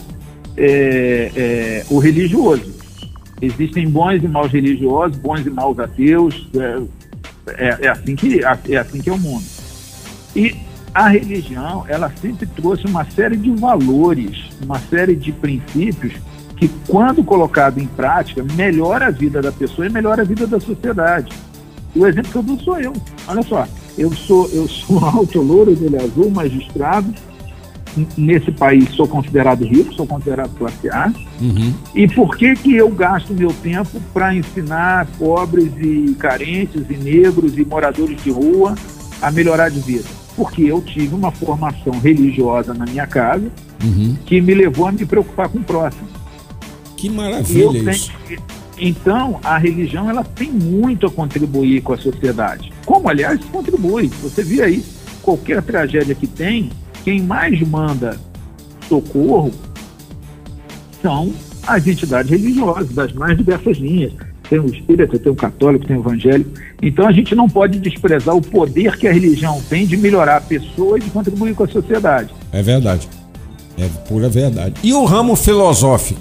o religioso. Existem bons e maus religiosos, bons e maus ateus, é assim que é o mundo. E a religião, ela sempre trouxe uma série de valores, uma série de princípios que, quando colocado em prática, melhora a vida da pessoa e melhora a vida da sociedade. O exemplo que eu dou sou eu. Olha só, eu sou alto, louro, de olho azul, magistrado. Nesse país sou considerado rico, sou considerado classe A. E por que eu gasto meu tempo para ensinar pobres e carentes e negros e moradores de rua a melhorar de vida? Porque eu tive uma formação religiosa na minha casa que me levou a me preocupar com o próximo. Que maravilha isso. Então, a religião, ela tem muito a contribuir com a sociedade. Como, aliás, contribui. Você vê aí, qualquer tragédia que tem, quem mais manda socorro são as entidades religiosas, das mais diversas linhas. Tem o espírita, tem o católico, tem o evangélico. Então a gente não pode desprezar o poder que a religião tem de melhorar a pessoa e de contribuir com a sociedade. É verdade. É pura verdade. E o ramo filosófico?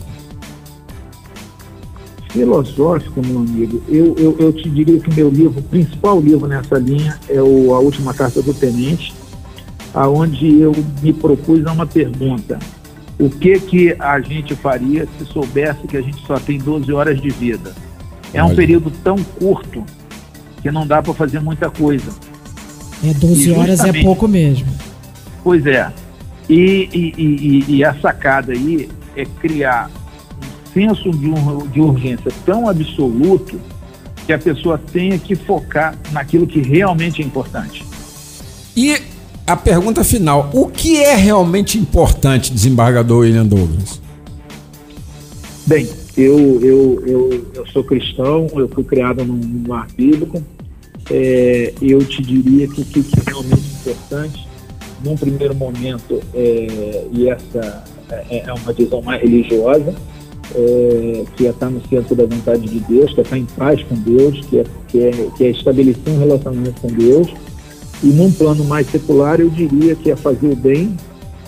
Filosófico, meu amigo, eu te diria que o principal livro nessa linha é A Última Carta do Tenente, aonde eu me propus a uma pergunta: o que a gente faria se soubesse que a gente só tem 12 horas de vida? É um período tão curto que não dá para fazer muita coisa. 12 horas é pouco mesmo. Pois é. E a sacada aí é criar um senso de urgência tão absoluto que a pessoa tenha que focar naquilo que realmente é importante. E a pergunta final: o que é realmente importante, desembargador William Douglas? Bem, Eu sou cristão, eu fui criado num lar bíblico. Eu te diria que o que é realmente importante, num primeiro momento, e essa é uma visão mais religiosa, que é estar no centro da vontade de Deus, que é estar em paz com Deus, que é estabelecer um relacionamento com Deus. E num plano mais secular, eu diria que é fazer o bem,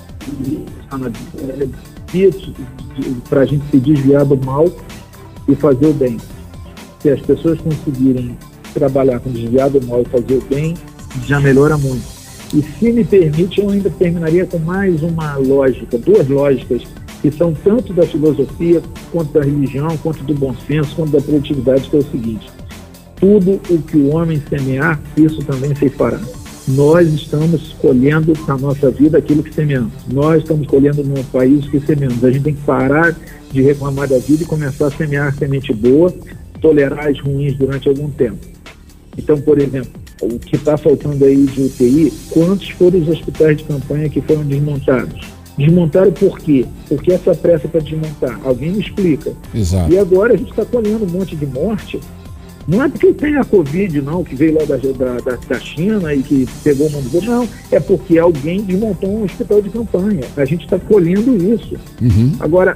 para a gente se desviar do mal e fazer o bem. Se as pessoas conseguirem trabalhar com desviar do mal e fazer o bem, já melhora muito. E se me permite, eu ainda terminaria com mais uma lógica, duas lógicas, que são tanto da filosofia, quanto da religião, quanto do bom senso, quanto da produtividade, que é o seguinte: tudo o que o homem semear, isso também se fará. Nós estamos colhendo na nossa vida aquilo que semeamos. Nós estamos colhendo no país que semeamos. A gente tem que parar de reclamar da vida e começar a semear semente boa, tolerar as ruins durante algum tempo. Então, por exemplo, o que está faltando aí de UTI, quantos foram os hospitais de campanha que foram desmontados? Desmontaram por quê? Porque essa pressa para desmontar? Alguém me explica. Exato. E agora a gente está colhendo um monte de morte. Não é porque tem a Covid, não, que veio lá da China e que pegou o mundo. Não, é porque alguém desmontou um hospital de campanha. A gente está colhendo isso. Uhum. Agora,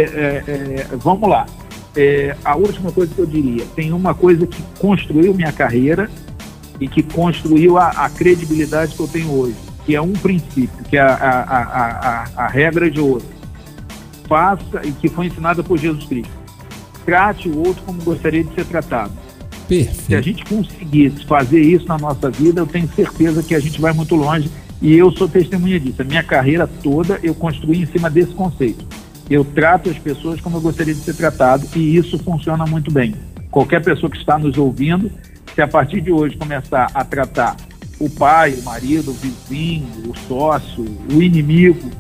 vamos lá. A última coisa que eu diria, tem uma coisa que construiu minha carreira e que construiu a credibilidade que eu tenho hoje, que é um princípio, que é a regra de ouro. Faça, e que foi ensinada por Jesus Cristo. Trate o outro como gostaria de ser tratado. Perfeito. Se a gente conseguir fazer isso na nossa vida, eu tenho certeza que a gente vai muito longe, e eu sou testemunha disso. A minha carreira toda eu construí em cima desse conceito. Eu trato as pessoas como eu gostaria de ser tratado, e isso funciona muito bem. Qualquer pessoa que está nos ouvindo, se a partir de hoje começar a tratar o pai, o marido, o vizinho, o sócio, o inimigo,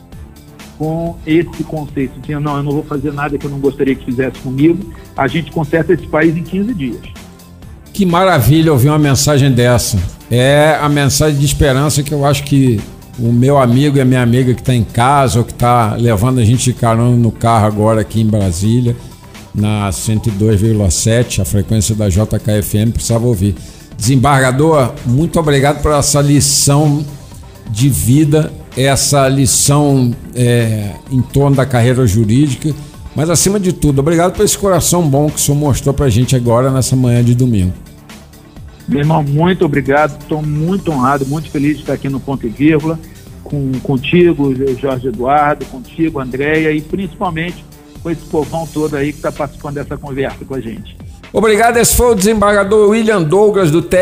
com esse conceito de não, eu não vou fazer nada que eu não gostaria que fizesse comigo, a gente conserta esse país em 15 dias. Que maravilha ouvir uma mensagem dessa. É a mensagem de esperança que eu acho que o meu amigo e a minha amiga que está em casa ou que está levando a gente de carona no carro agora aqui em Brasília, na 102,7, a frequência da JKFM, precisava ouvir. Desembargador, muito obrigado por essa lição de vida, essa lição em torno da carreira jurídica, mas acima de tudo, obrigado por esse coração bom que o senhor mostrou pra gente agora nessa manhã de domingo. Meu irmão, muito obrigado, estou muito honrado, muito feliz de estar aqui no Ponto e Vírgula, contigo, Jorge Eduardo, contigo, Andréia, e principalmente com esse povão todo aí que está participando dessa conversa com a gente. Obrigado, esse foi o desembargador William Douglas do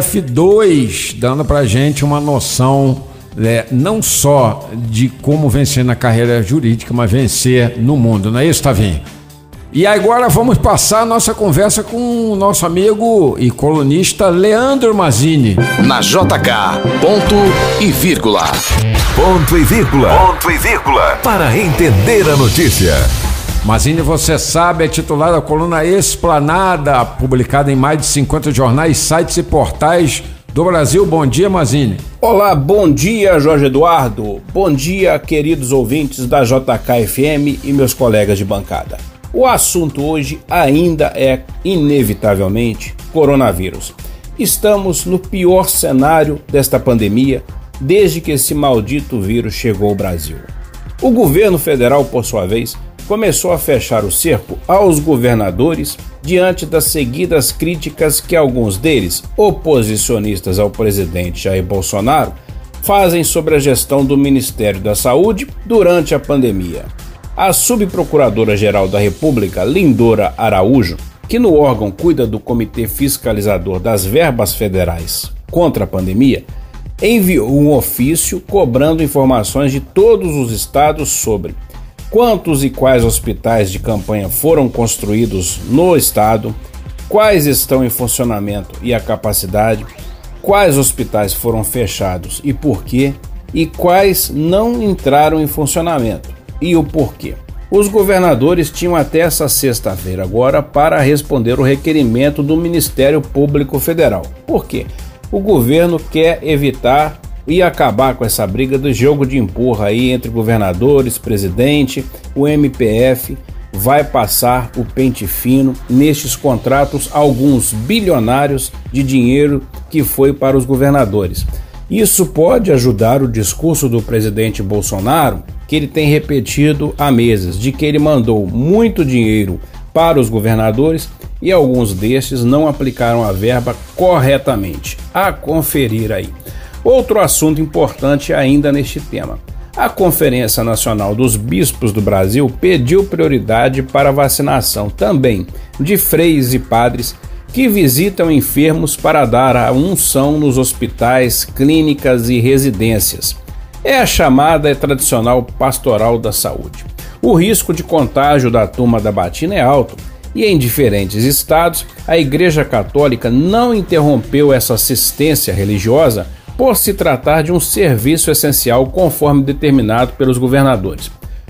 TRF2, dando pra gente uma noção não só de como vencer na carreira jurídica, mas vencer no mundo, não é isso, Tavinho? E agora vamos passar a nossa conversa com o nosso amigo e colunista Leandro Mazzini. Na JK, ponto e vírgula. Ponto e vírgula. Ponto e vírgula. Para entender a notícia. Mazzini, você sabe, é titular da coluna Esplanada, publicada em mais de 50 jornais, sites e portais do Brasil. Bom dia, Mazzini. Olá, bom dia, Jorge Eduardo. Bom dia, queridos ouvintes da JKFM e meus colegas de bancada. O assunto hoje ainda é, inevitavelmente, coronavírus. Estamos no pior cenário desta pandemia desde que esse maldito vírus chegou ao Brasil. O governo federal, por sua vez, começou a fechar o cerco aos governadores diante das seguidas críticas que alguns deles, oposicionistas ao presidente Jair Bolsonaro, fazem sobre a gestão do Ministério da Saúde durante a pandemia. A subprocuradora-geral da República, Lindora Araújo, que no órgão cuida do Comitê Fiscalizador das Verbas Federais contra a pandemia, enviou um ofício cobrando informações de todos os estados sobre quantos e quais hospitais de campanha foram construídos no estado, quais estão em funcionamento e a capacidade, quais hospitais foram fechados e por quê, e quais não entraram em funcionamento e o porquê. Os governadores tinham até essa sexta-feira agora para responder o requerimento do Ministério Público Federal. Por quê? O governo quer evitar e acabar com essa briga do jogo de empurra aí entre governadores, presidente, o MPF vai passar o pente fino nestes contratos, alguns bilionários de dinheiro que foi para os governadores. Isso pode ajudar o discurso do presidente Bolsonaro, que ele tem repetido há meses, de que ele mandou muito dinheiro para os governadores e alguns destes não aplicaram a verba corretamente. A conferir aí. Outro assunto importante ainda neste tema. A Conferência Nacional dos Bispos do Brasil pediu prioridade para a vacinação também de freios e padres que visitam enfermos para dar a unção nos hospitais, clínicas e residências. É a chamada e tradicional pastoral da saúde. O risco de contágio da turma da batina é alto e em diferentes estados a Igreja Católica não interrompeu essa assistência religiosa por se tratar de um serviço essencial conforme determinado pelos governadores.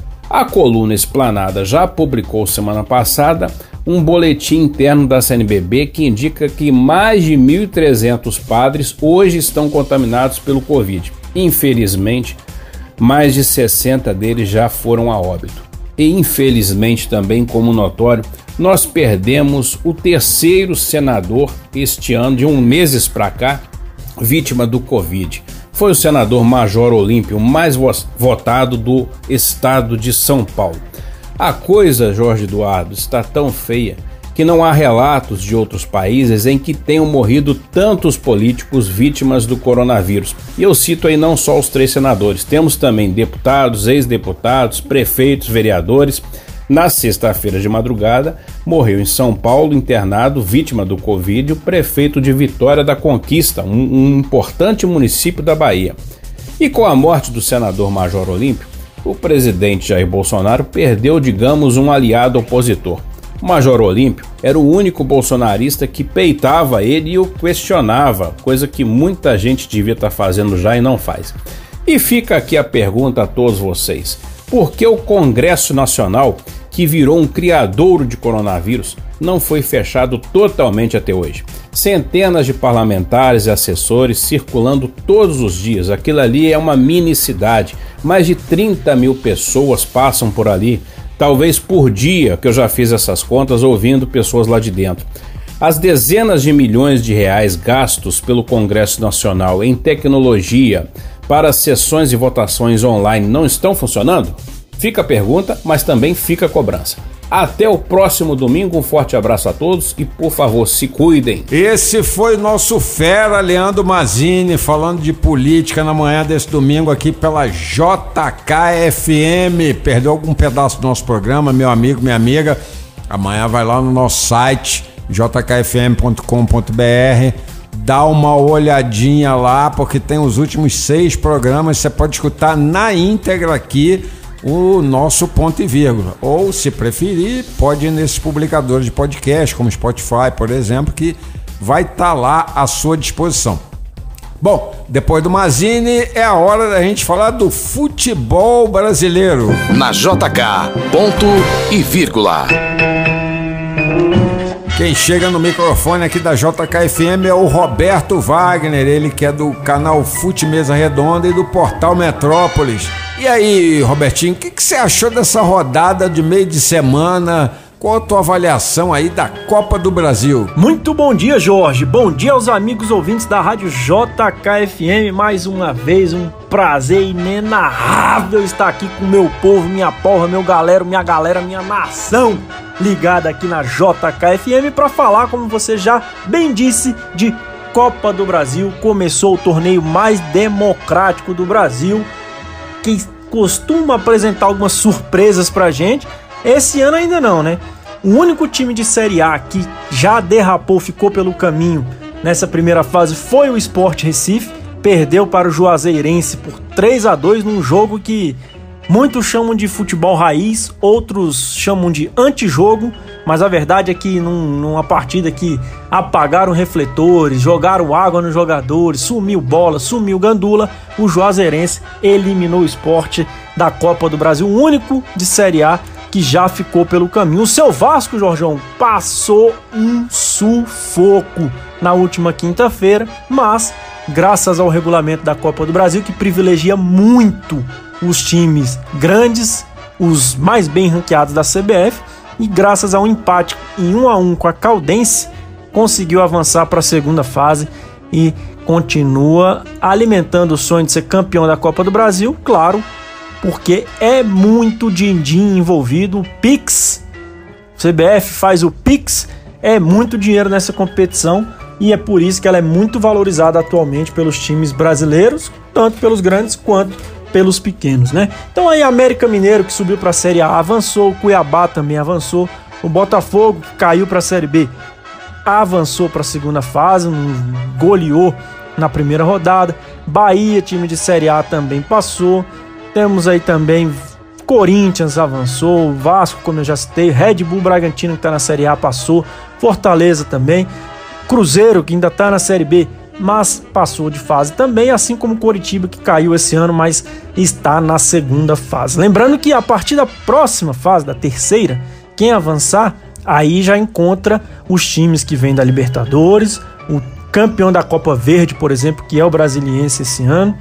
A coluna Esplanada já publicou semana passada um boletim interno da CNBB que indica que mais de 1.300 padres hoje estão contaminados pelo Covid. Infelizmente, mais de 60 deles já foram a óbito. E infelizmente também, como notório, nós perdemos o terceiro senador este ano, de meses para cá, vítima do Covid. Foi o senador Major Olímpio, mais votado do estado de São Paulo. A coisa, Jorge Eduardo, está tão feia que não há relatos de outros países em que tenham morrido tantos políticos vítimas do coronavírus. E eu cito aí não só os 3 senadores, temos também deputados, ex-deputados, prefeitos, vereadores. Na sexta-feira de madrugada, morreu em São Paulo, internado, vítima do Covid, o prefeito de Vitória da Conquista, um importante município da Bahia. E com a morte do senador Major Olímpio, o presidente Jair Bolsonaro perdeu, digamos, um aliado opositor. O Major Olímpio era o único bolsonarista que peitava ele e o questionava, coisa que muita gente devia estar fazendo já e não faz. E fica aqui a pergunta a todos vocês: por que o Congresso Nacional, que virou um criadouro de coronavírus, não foi fechado totalmente até hoje? Centenas de parlamentares e assessores circulando todos os dias. Aquilo ali é uma mini cidade. Mais de 30 mil pessoas passam por ali, talvez por dia, que eu já fiz essas contas ouvindo pessoas lá de dentro. As dezenas de milhões de reais gastos pelo Congresso Nacional em tecnologia para sessões e votações online não estão funcionando? Fica a pergunta, mas também fica a cobrança. Até o próximo domingo, um forte abraço a todos e, por favor, se cuidem. Esse foi o nosso fera Leandro Mazzini falando de política na manhã desse domingo aqui pela JKFM. Perdeu algum pedaço do nosso programa, meu amigo, minha amiga? Amanhã vai lá no nosso site jkfm.com.br, dá uma olhadinha lá, porque tem os últimos 6 programas, você pode escutar na íntegra aqui o nosso ponto e vírgula, ou se preferir, pode ir nesses publicadores de podcast, como Spotify, por exemplo, que vai estar lá à sua disposição. Bom, depois do Mazzini, é a hora da gente falar do futebol brasileiro. Na JK, ponto e vírgula. Quem chega no microfone aqui da JKFM é o Roberto Wagner, ele que é do canal Fute Mesa Redonda e do portal Metrópolis. E aí, Robertinho, o que você achou dessa rodada de meio de semana? Qual a tua avaliação aí da Copa do Brasil? Muito bom dia, Jorge. Bom dia aos amigos ouvintes da rádio JKFM. Mais uma vez, um prazer inenarrável estar aqui com meu povo, minha porra, minha galera, minha nação ligada aqui na JKFM para falar, como você já bem disse, de Copa do Brasil. Começou o torneio mais democrático do Brasil, que costuma apresentar algumas surpresas pra gente. Esse ano ainda não, né? O único time de Série A que já derrapou, ficou pelo caminho nessa primeira fase foi o Sport Recife. Perdeu para o Juazeirense por 3-2 num jogo que muitos chamam de futebol raiz, outros chamam de antijogo, mas a verdade é que numa partida que apagaram refletores, jogaram água nos jogadores, sumiu bola, sumiu gandula, o Juazeirense eliminou o Sport da Copa do Brasil, o único de Série A que já ficou pelo caminho. O seu Vasco, Jorjão, passou um sufoco na última quinta-feira, mas graças ao regulamento da Copa do Brasil, que privilegia muito os times grandes, os mais bem ranqueados da CBF, e graças ao empate em 1-1 com a Caldense, conseguiu avançar para a segunda fase e continua alimentando o sonho de ser campeão da Copa do Brasil, claro, porque é muito din-din envolvido. O Pix, o CBF faz o Pix, é muito dinheiro nessa competição e é por isso que ela é muito valorizada atualmente pelos times brasileiros, tanto pelos grandes quanto pelos pequenos, né? Então aí América Mineiro, que subiu para a Série A, avançou, o Cuiabá também avançou, o Botafogo, que caiu para a Série B, avançou para a segunda fase, goleou na primeira rodada. Bahia, time de Série A, também passou. Temos aí também Corinthians avançou, Vasco, como eu já citei, Red Bull Bragantino, que está na Série A, passou, Fortaleza também, Cruzeiro, que ainda está na Série B, mas passou de fase também, assim como Coritiba, que caiu esse ano, mas está na segunda fase. Lembrando que a partir da próxima fase, da terceira, quem avançar, aí já encontra os times que vêm da Libertadores, o campeão da Copa Verde, por exemplo, que é o Brasiliense esse ano.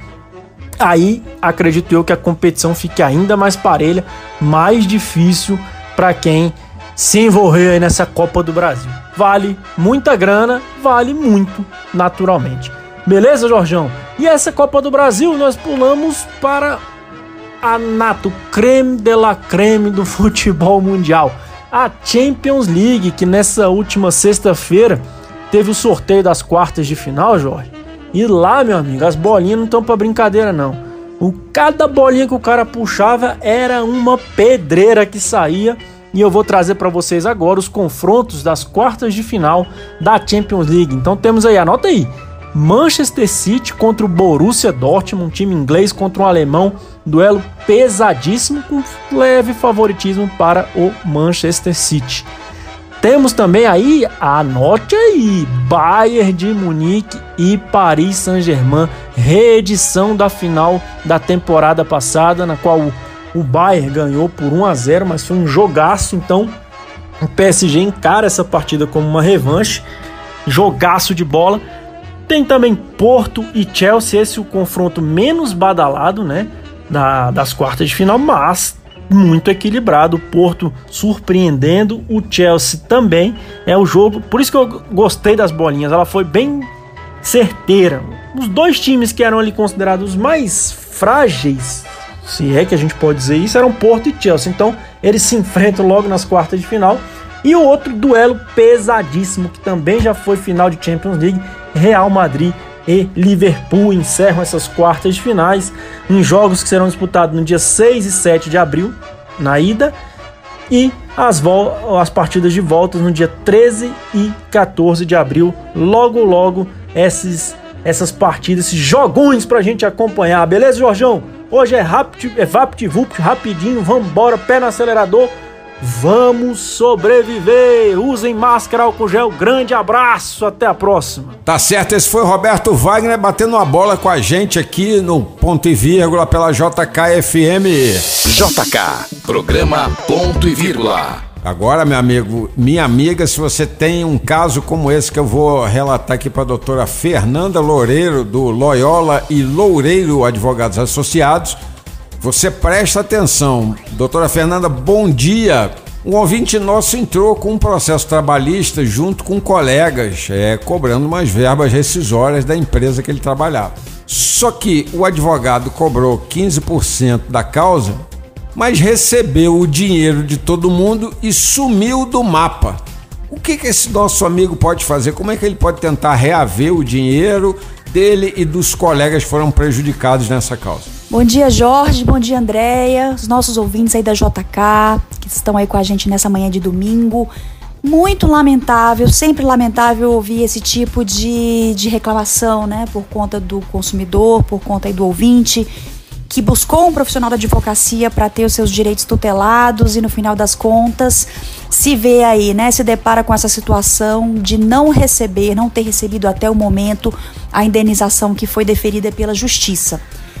Aí acredito eu que a competição fique ainda mais parelha, mais difícil para quem se envolver aí nessa Copa do Brasil. Vale muita grana, vale muito naturalmente. Beleza, Jorjão? E essa Copa do Brasil nós pulamos para a nato creme de la creme do futebol mundial, a Champions League, que nessa última sexta-feira teve o sorteio das quartas de final, Jorge. E lá, meu amigo, as bolinhas não estão pra brincadeira, não. Cada bolinha que o cara puxava era uma pedreira que saía. E eu vou trazer para vocês agora os confrontos das quartas de final da Champions League. Então temos aí, anota aí, Manchester City contra o Borussia Dortmund, um time inglês contra um alemão. Duelo pesadíssimo com leve favoritismo para o Manchester City. Temos também aí, anote aí, Bayern de Munique e Paris Saint-Germain, reedição da final da temporada passada, na qual o Bayern ganhou por 1-0, mas foi um jogaço, então o PSG encara essa partida como uma revanche, jogaço de bola. Tem também Porto e Chelsea, esse é o confronto menos badalado, né, das quartas de final, mas muito equilibrado. O Porto surpreendendo, o Chelsea também. É o jogo, por isso que eu gostei das bolinhas, ela foi bem certeira. Os dois times que eram ali considerados mais frágeis, se é que a gente pode dizer isso, eram Porto e Chelsea. Então eles se enfrentam logo nas quartas de final. E o outro duelo pesadíssimo, que também já foi final de Champions League, Real Madrid e Liverpool encerram essas quartas de finais em jogos que serão disputados no dia 6 e 7 de abril, na ida, e as partidas de volta no dia 13 e 14 de abril. Logo essas partidas, esses jogões pra gente acompanhar, beleza, Jorjão? Hoje é VaptVupt, rapidinho, vambora, pé no acelerador, vamos sobreviver, usem máscara, álcool gel, grande abraço, até a próxima. Tá certo, esse foi o Roberto Wagner batendo uma bola com a gente aqui no Ponto e Vírgula pela JK-FM. JK, programa Ponto e Vírgula. Agora, meu amigo, minha amiga, se você tem um caso como esse que eu vou relatar aqui para a doutora Fernanda Loureiro, do Loyola e Loureiro Advogados Associados, você presta atenção. Doutora Fernanda, bom dia. Um ouvinte nosso entrou com um processo trabalhista junto com colegas, cobrando umas verbas rescisórias da empresa que ele trabalhava. Só que o advogado cobrou 15% da causa, mas recebeu o dinheiro de todo mundo e sumiu do mapa. O que esse nosso amigo pode fazer? Como é que ele pode tentar reaver o dinheiro dele e dos colegas que foram prejudicados nessa causa? Bom dia, Jorge, bom dia, Andréia, os nossos ouvintes aí da JK, que estão aí com a gente nessa manhã de domingo. Muito lamentável, sempre lamentável ouvir esse tipo de reclamação, né, por conta do consumidor, por conta aí do ouvinte, que buscou um profissional da advocacia para ter os seus direitos tutelados e no final das contas se vê aí, né, se depara com essa situação de não ter recebido até o momento a indenização que foi deferida pela justiça.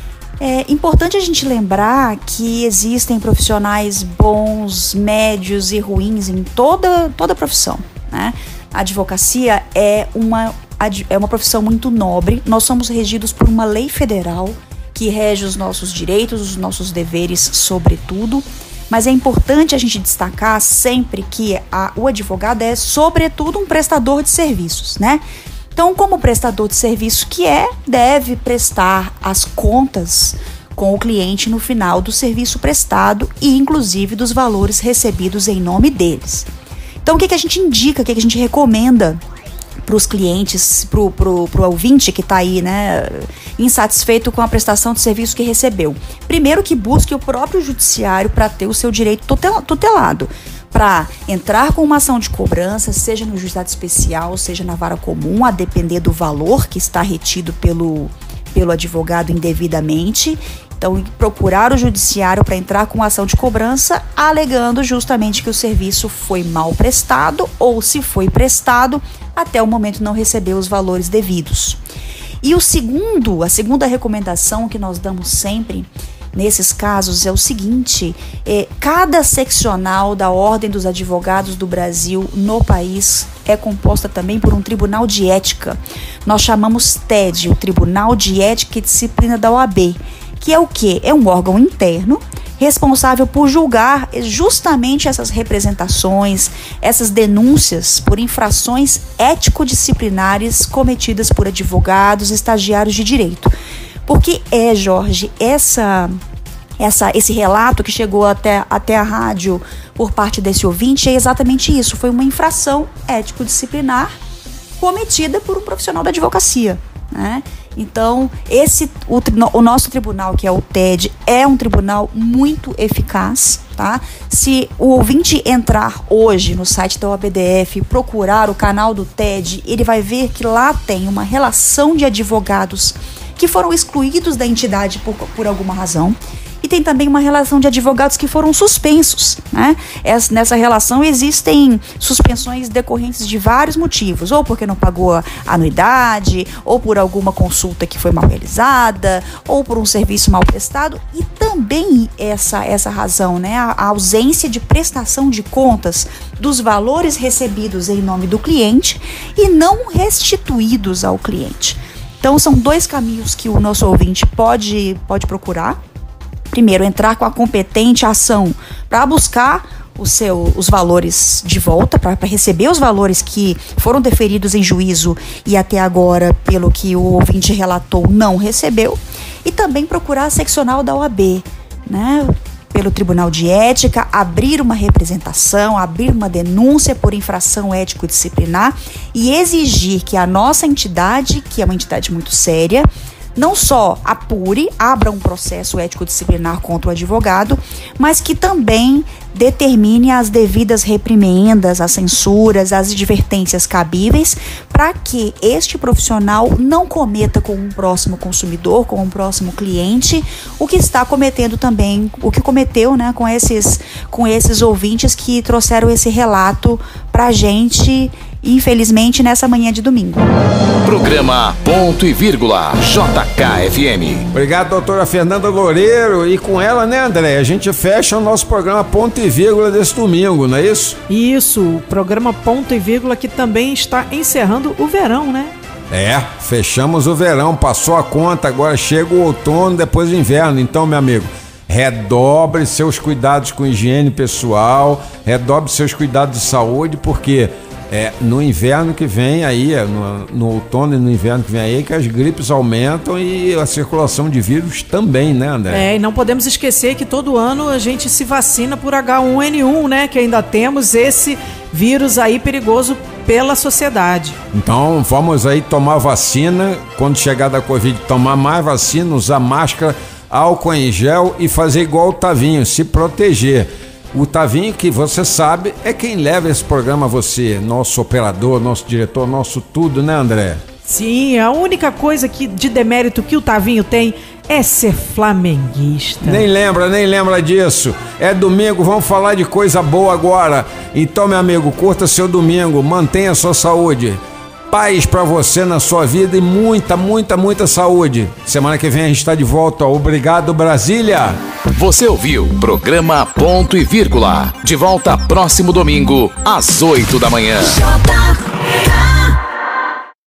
É importante a gente lembrar que existem profissionais bons, médios e ruins em toda profissão, né? A advocacia é uma profissão muito nobre. Nós somos regidos por uma lei federal que rege os nossos direitos, os nossos deveres, sobretudo. mas é importante a gente destacar sempre que o advogado é, sobretudo, um prestador de serviços, né? Então, como prestador de serviço que deve prestar as contas com o cliente no final do serviço prestado e, inclusive, dos valores recebidos em nome deles. Então, o que a gente indica, o que a gente recomenda para os clientes, pro ouvinte que está aí, né, insatisfeito com a prestação de serviço que recebeu? Primeiro, que busque o próprio judiciário para ter o seu direito tutelado, para entrar com uma ação de cobrança, seja no juizado especial, seja na vara comum, a depender do valor que está retido pelo advogado indevidamente. Então, procurar o judiciário para entrar com ação de cobrança, alegando justamente que o serviço foi mal prestado ou, se foi prestado, até o momento não recebeu os valores devidos. E a segunda recomendação que nós damos sempre nesses casos é o seguinte: cada seccional da Ordem dos Advogados do Brasil no país é composta também por um tribunal de ética. Nós chamamos TED, o Tribunal de Ética e Disciplina da OAB, que é o quê? É um órgão interno responsável por julgar justamente essas representações, essas denúncias por infrações ético-disciplinares cometidas por advogados e estagiários de direito. Porque Jorge, esse relato que chegou até a rádio por parte desse ouvinte é exatamente isso. Foi uma infração ético-disciplinar cometida por um profissional da advocacia, né? Então, o nosso tribunal, que é o TED, é um tribunal muito eficaz, tá? Se o ouvinte entrar hoje no site da OABDF e procurar o canal do TED, ele vai ver que lá tem uma relação de advogados que foram excluídos da entidade por alguma razão. E tem também uma relação de advogados que foram suspensos, né? Nessa relação existem suspensões decorrentes de vários motivos, ou porque não pagou a anuidade, ou por alguma consulta que foi mal realizada, ou por um serviço mal prestado, e também essa razão, né? A ausência de prestação de contas dos valores recebidos em nome do cliente e não restituídos ao cliente. Então, são dois caminhos que o nosso ouvinte pode procurar. Primeiro, entrar com a competente ação para buscar os valores de volta, para receber os valores que foram deferidos em juízo e até agora, pelo que o ouvinte relatou, não recebeu. E também procurar a seccional da OAB, né? Pelo Tribunal de Ética, abrir uma representação, abrir uma denúncia por infração ético-disciplinar e exigir que a nossa entidade, que é uma entidade muito séria, não só abra um processo ético-disciplinar contra o advogado, mas que também determine as devidas reprimendas, as censuras, as advertências cabíveis, para que este profissional não cometa com um próximo consumidor, com um próximo cliente, o que está cometendo também, o que cometeu, né, com esses ouvintes que trouxeram esse relato para a gente, infelizmente, nessa manhã de domingo. Programa Ponto e Vírgula, JKFM. Obrigado, doutora Fernanda Loureiro. E com ela, né, André, a gente fecha o nosso programa Ponto e Vírgula desse domingo, não é isso? Isso, o programa Ponto e Vírgula que também está encerrando o verão, né? Fechamos o verão, passou a conta, agora chega o outono, depois o inverno. Então, meu amigo, redobre seus cuidados com higiene pessoal, redobre seus cuidados de saúde, porque no inverno que vem aí, no outono e no inverno que vem aí, que as gripes aumentam e a circulação de vírus também, né, André? E não podemos esquecer que todo ano a gente se vacina por H1N1, né, que ainda temos esse vírus aí perigoso pela sociedade. Então vamos aí tomar vacina, quando chegar da Covid, tomar mais vacina, usar máscara, álcool em gel e fazer igual o Tavinho, se proteger. O Tavinho, que você sabe, é quem leva esse programa a você, nosso operador, nosso diretor, nosso tudo, né, André? Sim, a única coisa de demérito que o Tavinho tem é ser flamenguista. Nem lembra disso. É domingo, vamos falar de coisa boa agora. Então, meu amigo, curta seu domingo, mantenha a sua saúde. Paz pra você na sua vida e muita saúde. Semana que vem a gente está de volta. Obrigado, Brasília. Você ouviu Programa Ponto e Vírgula. De volta próximo domingo, às 8 da manhã.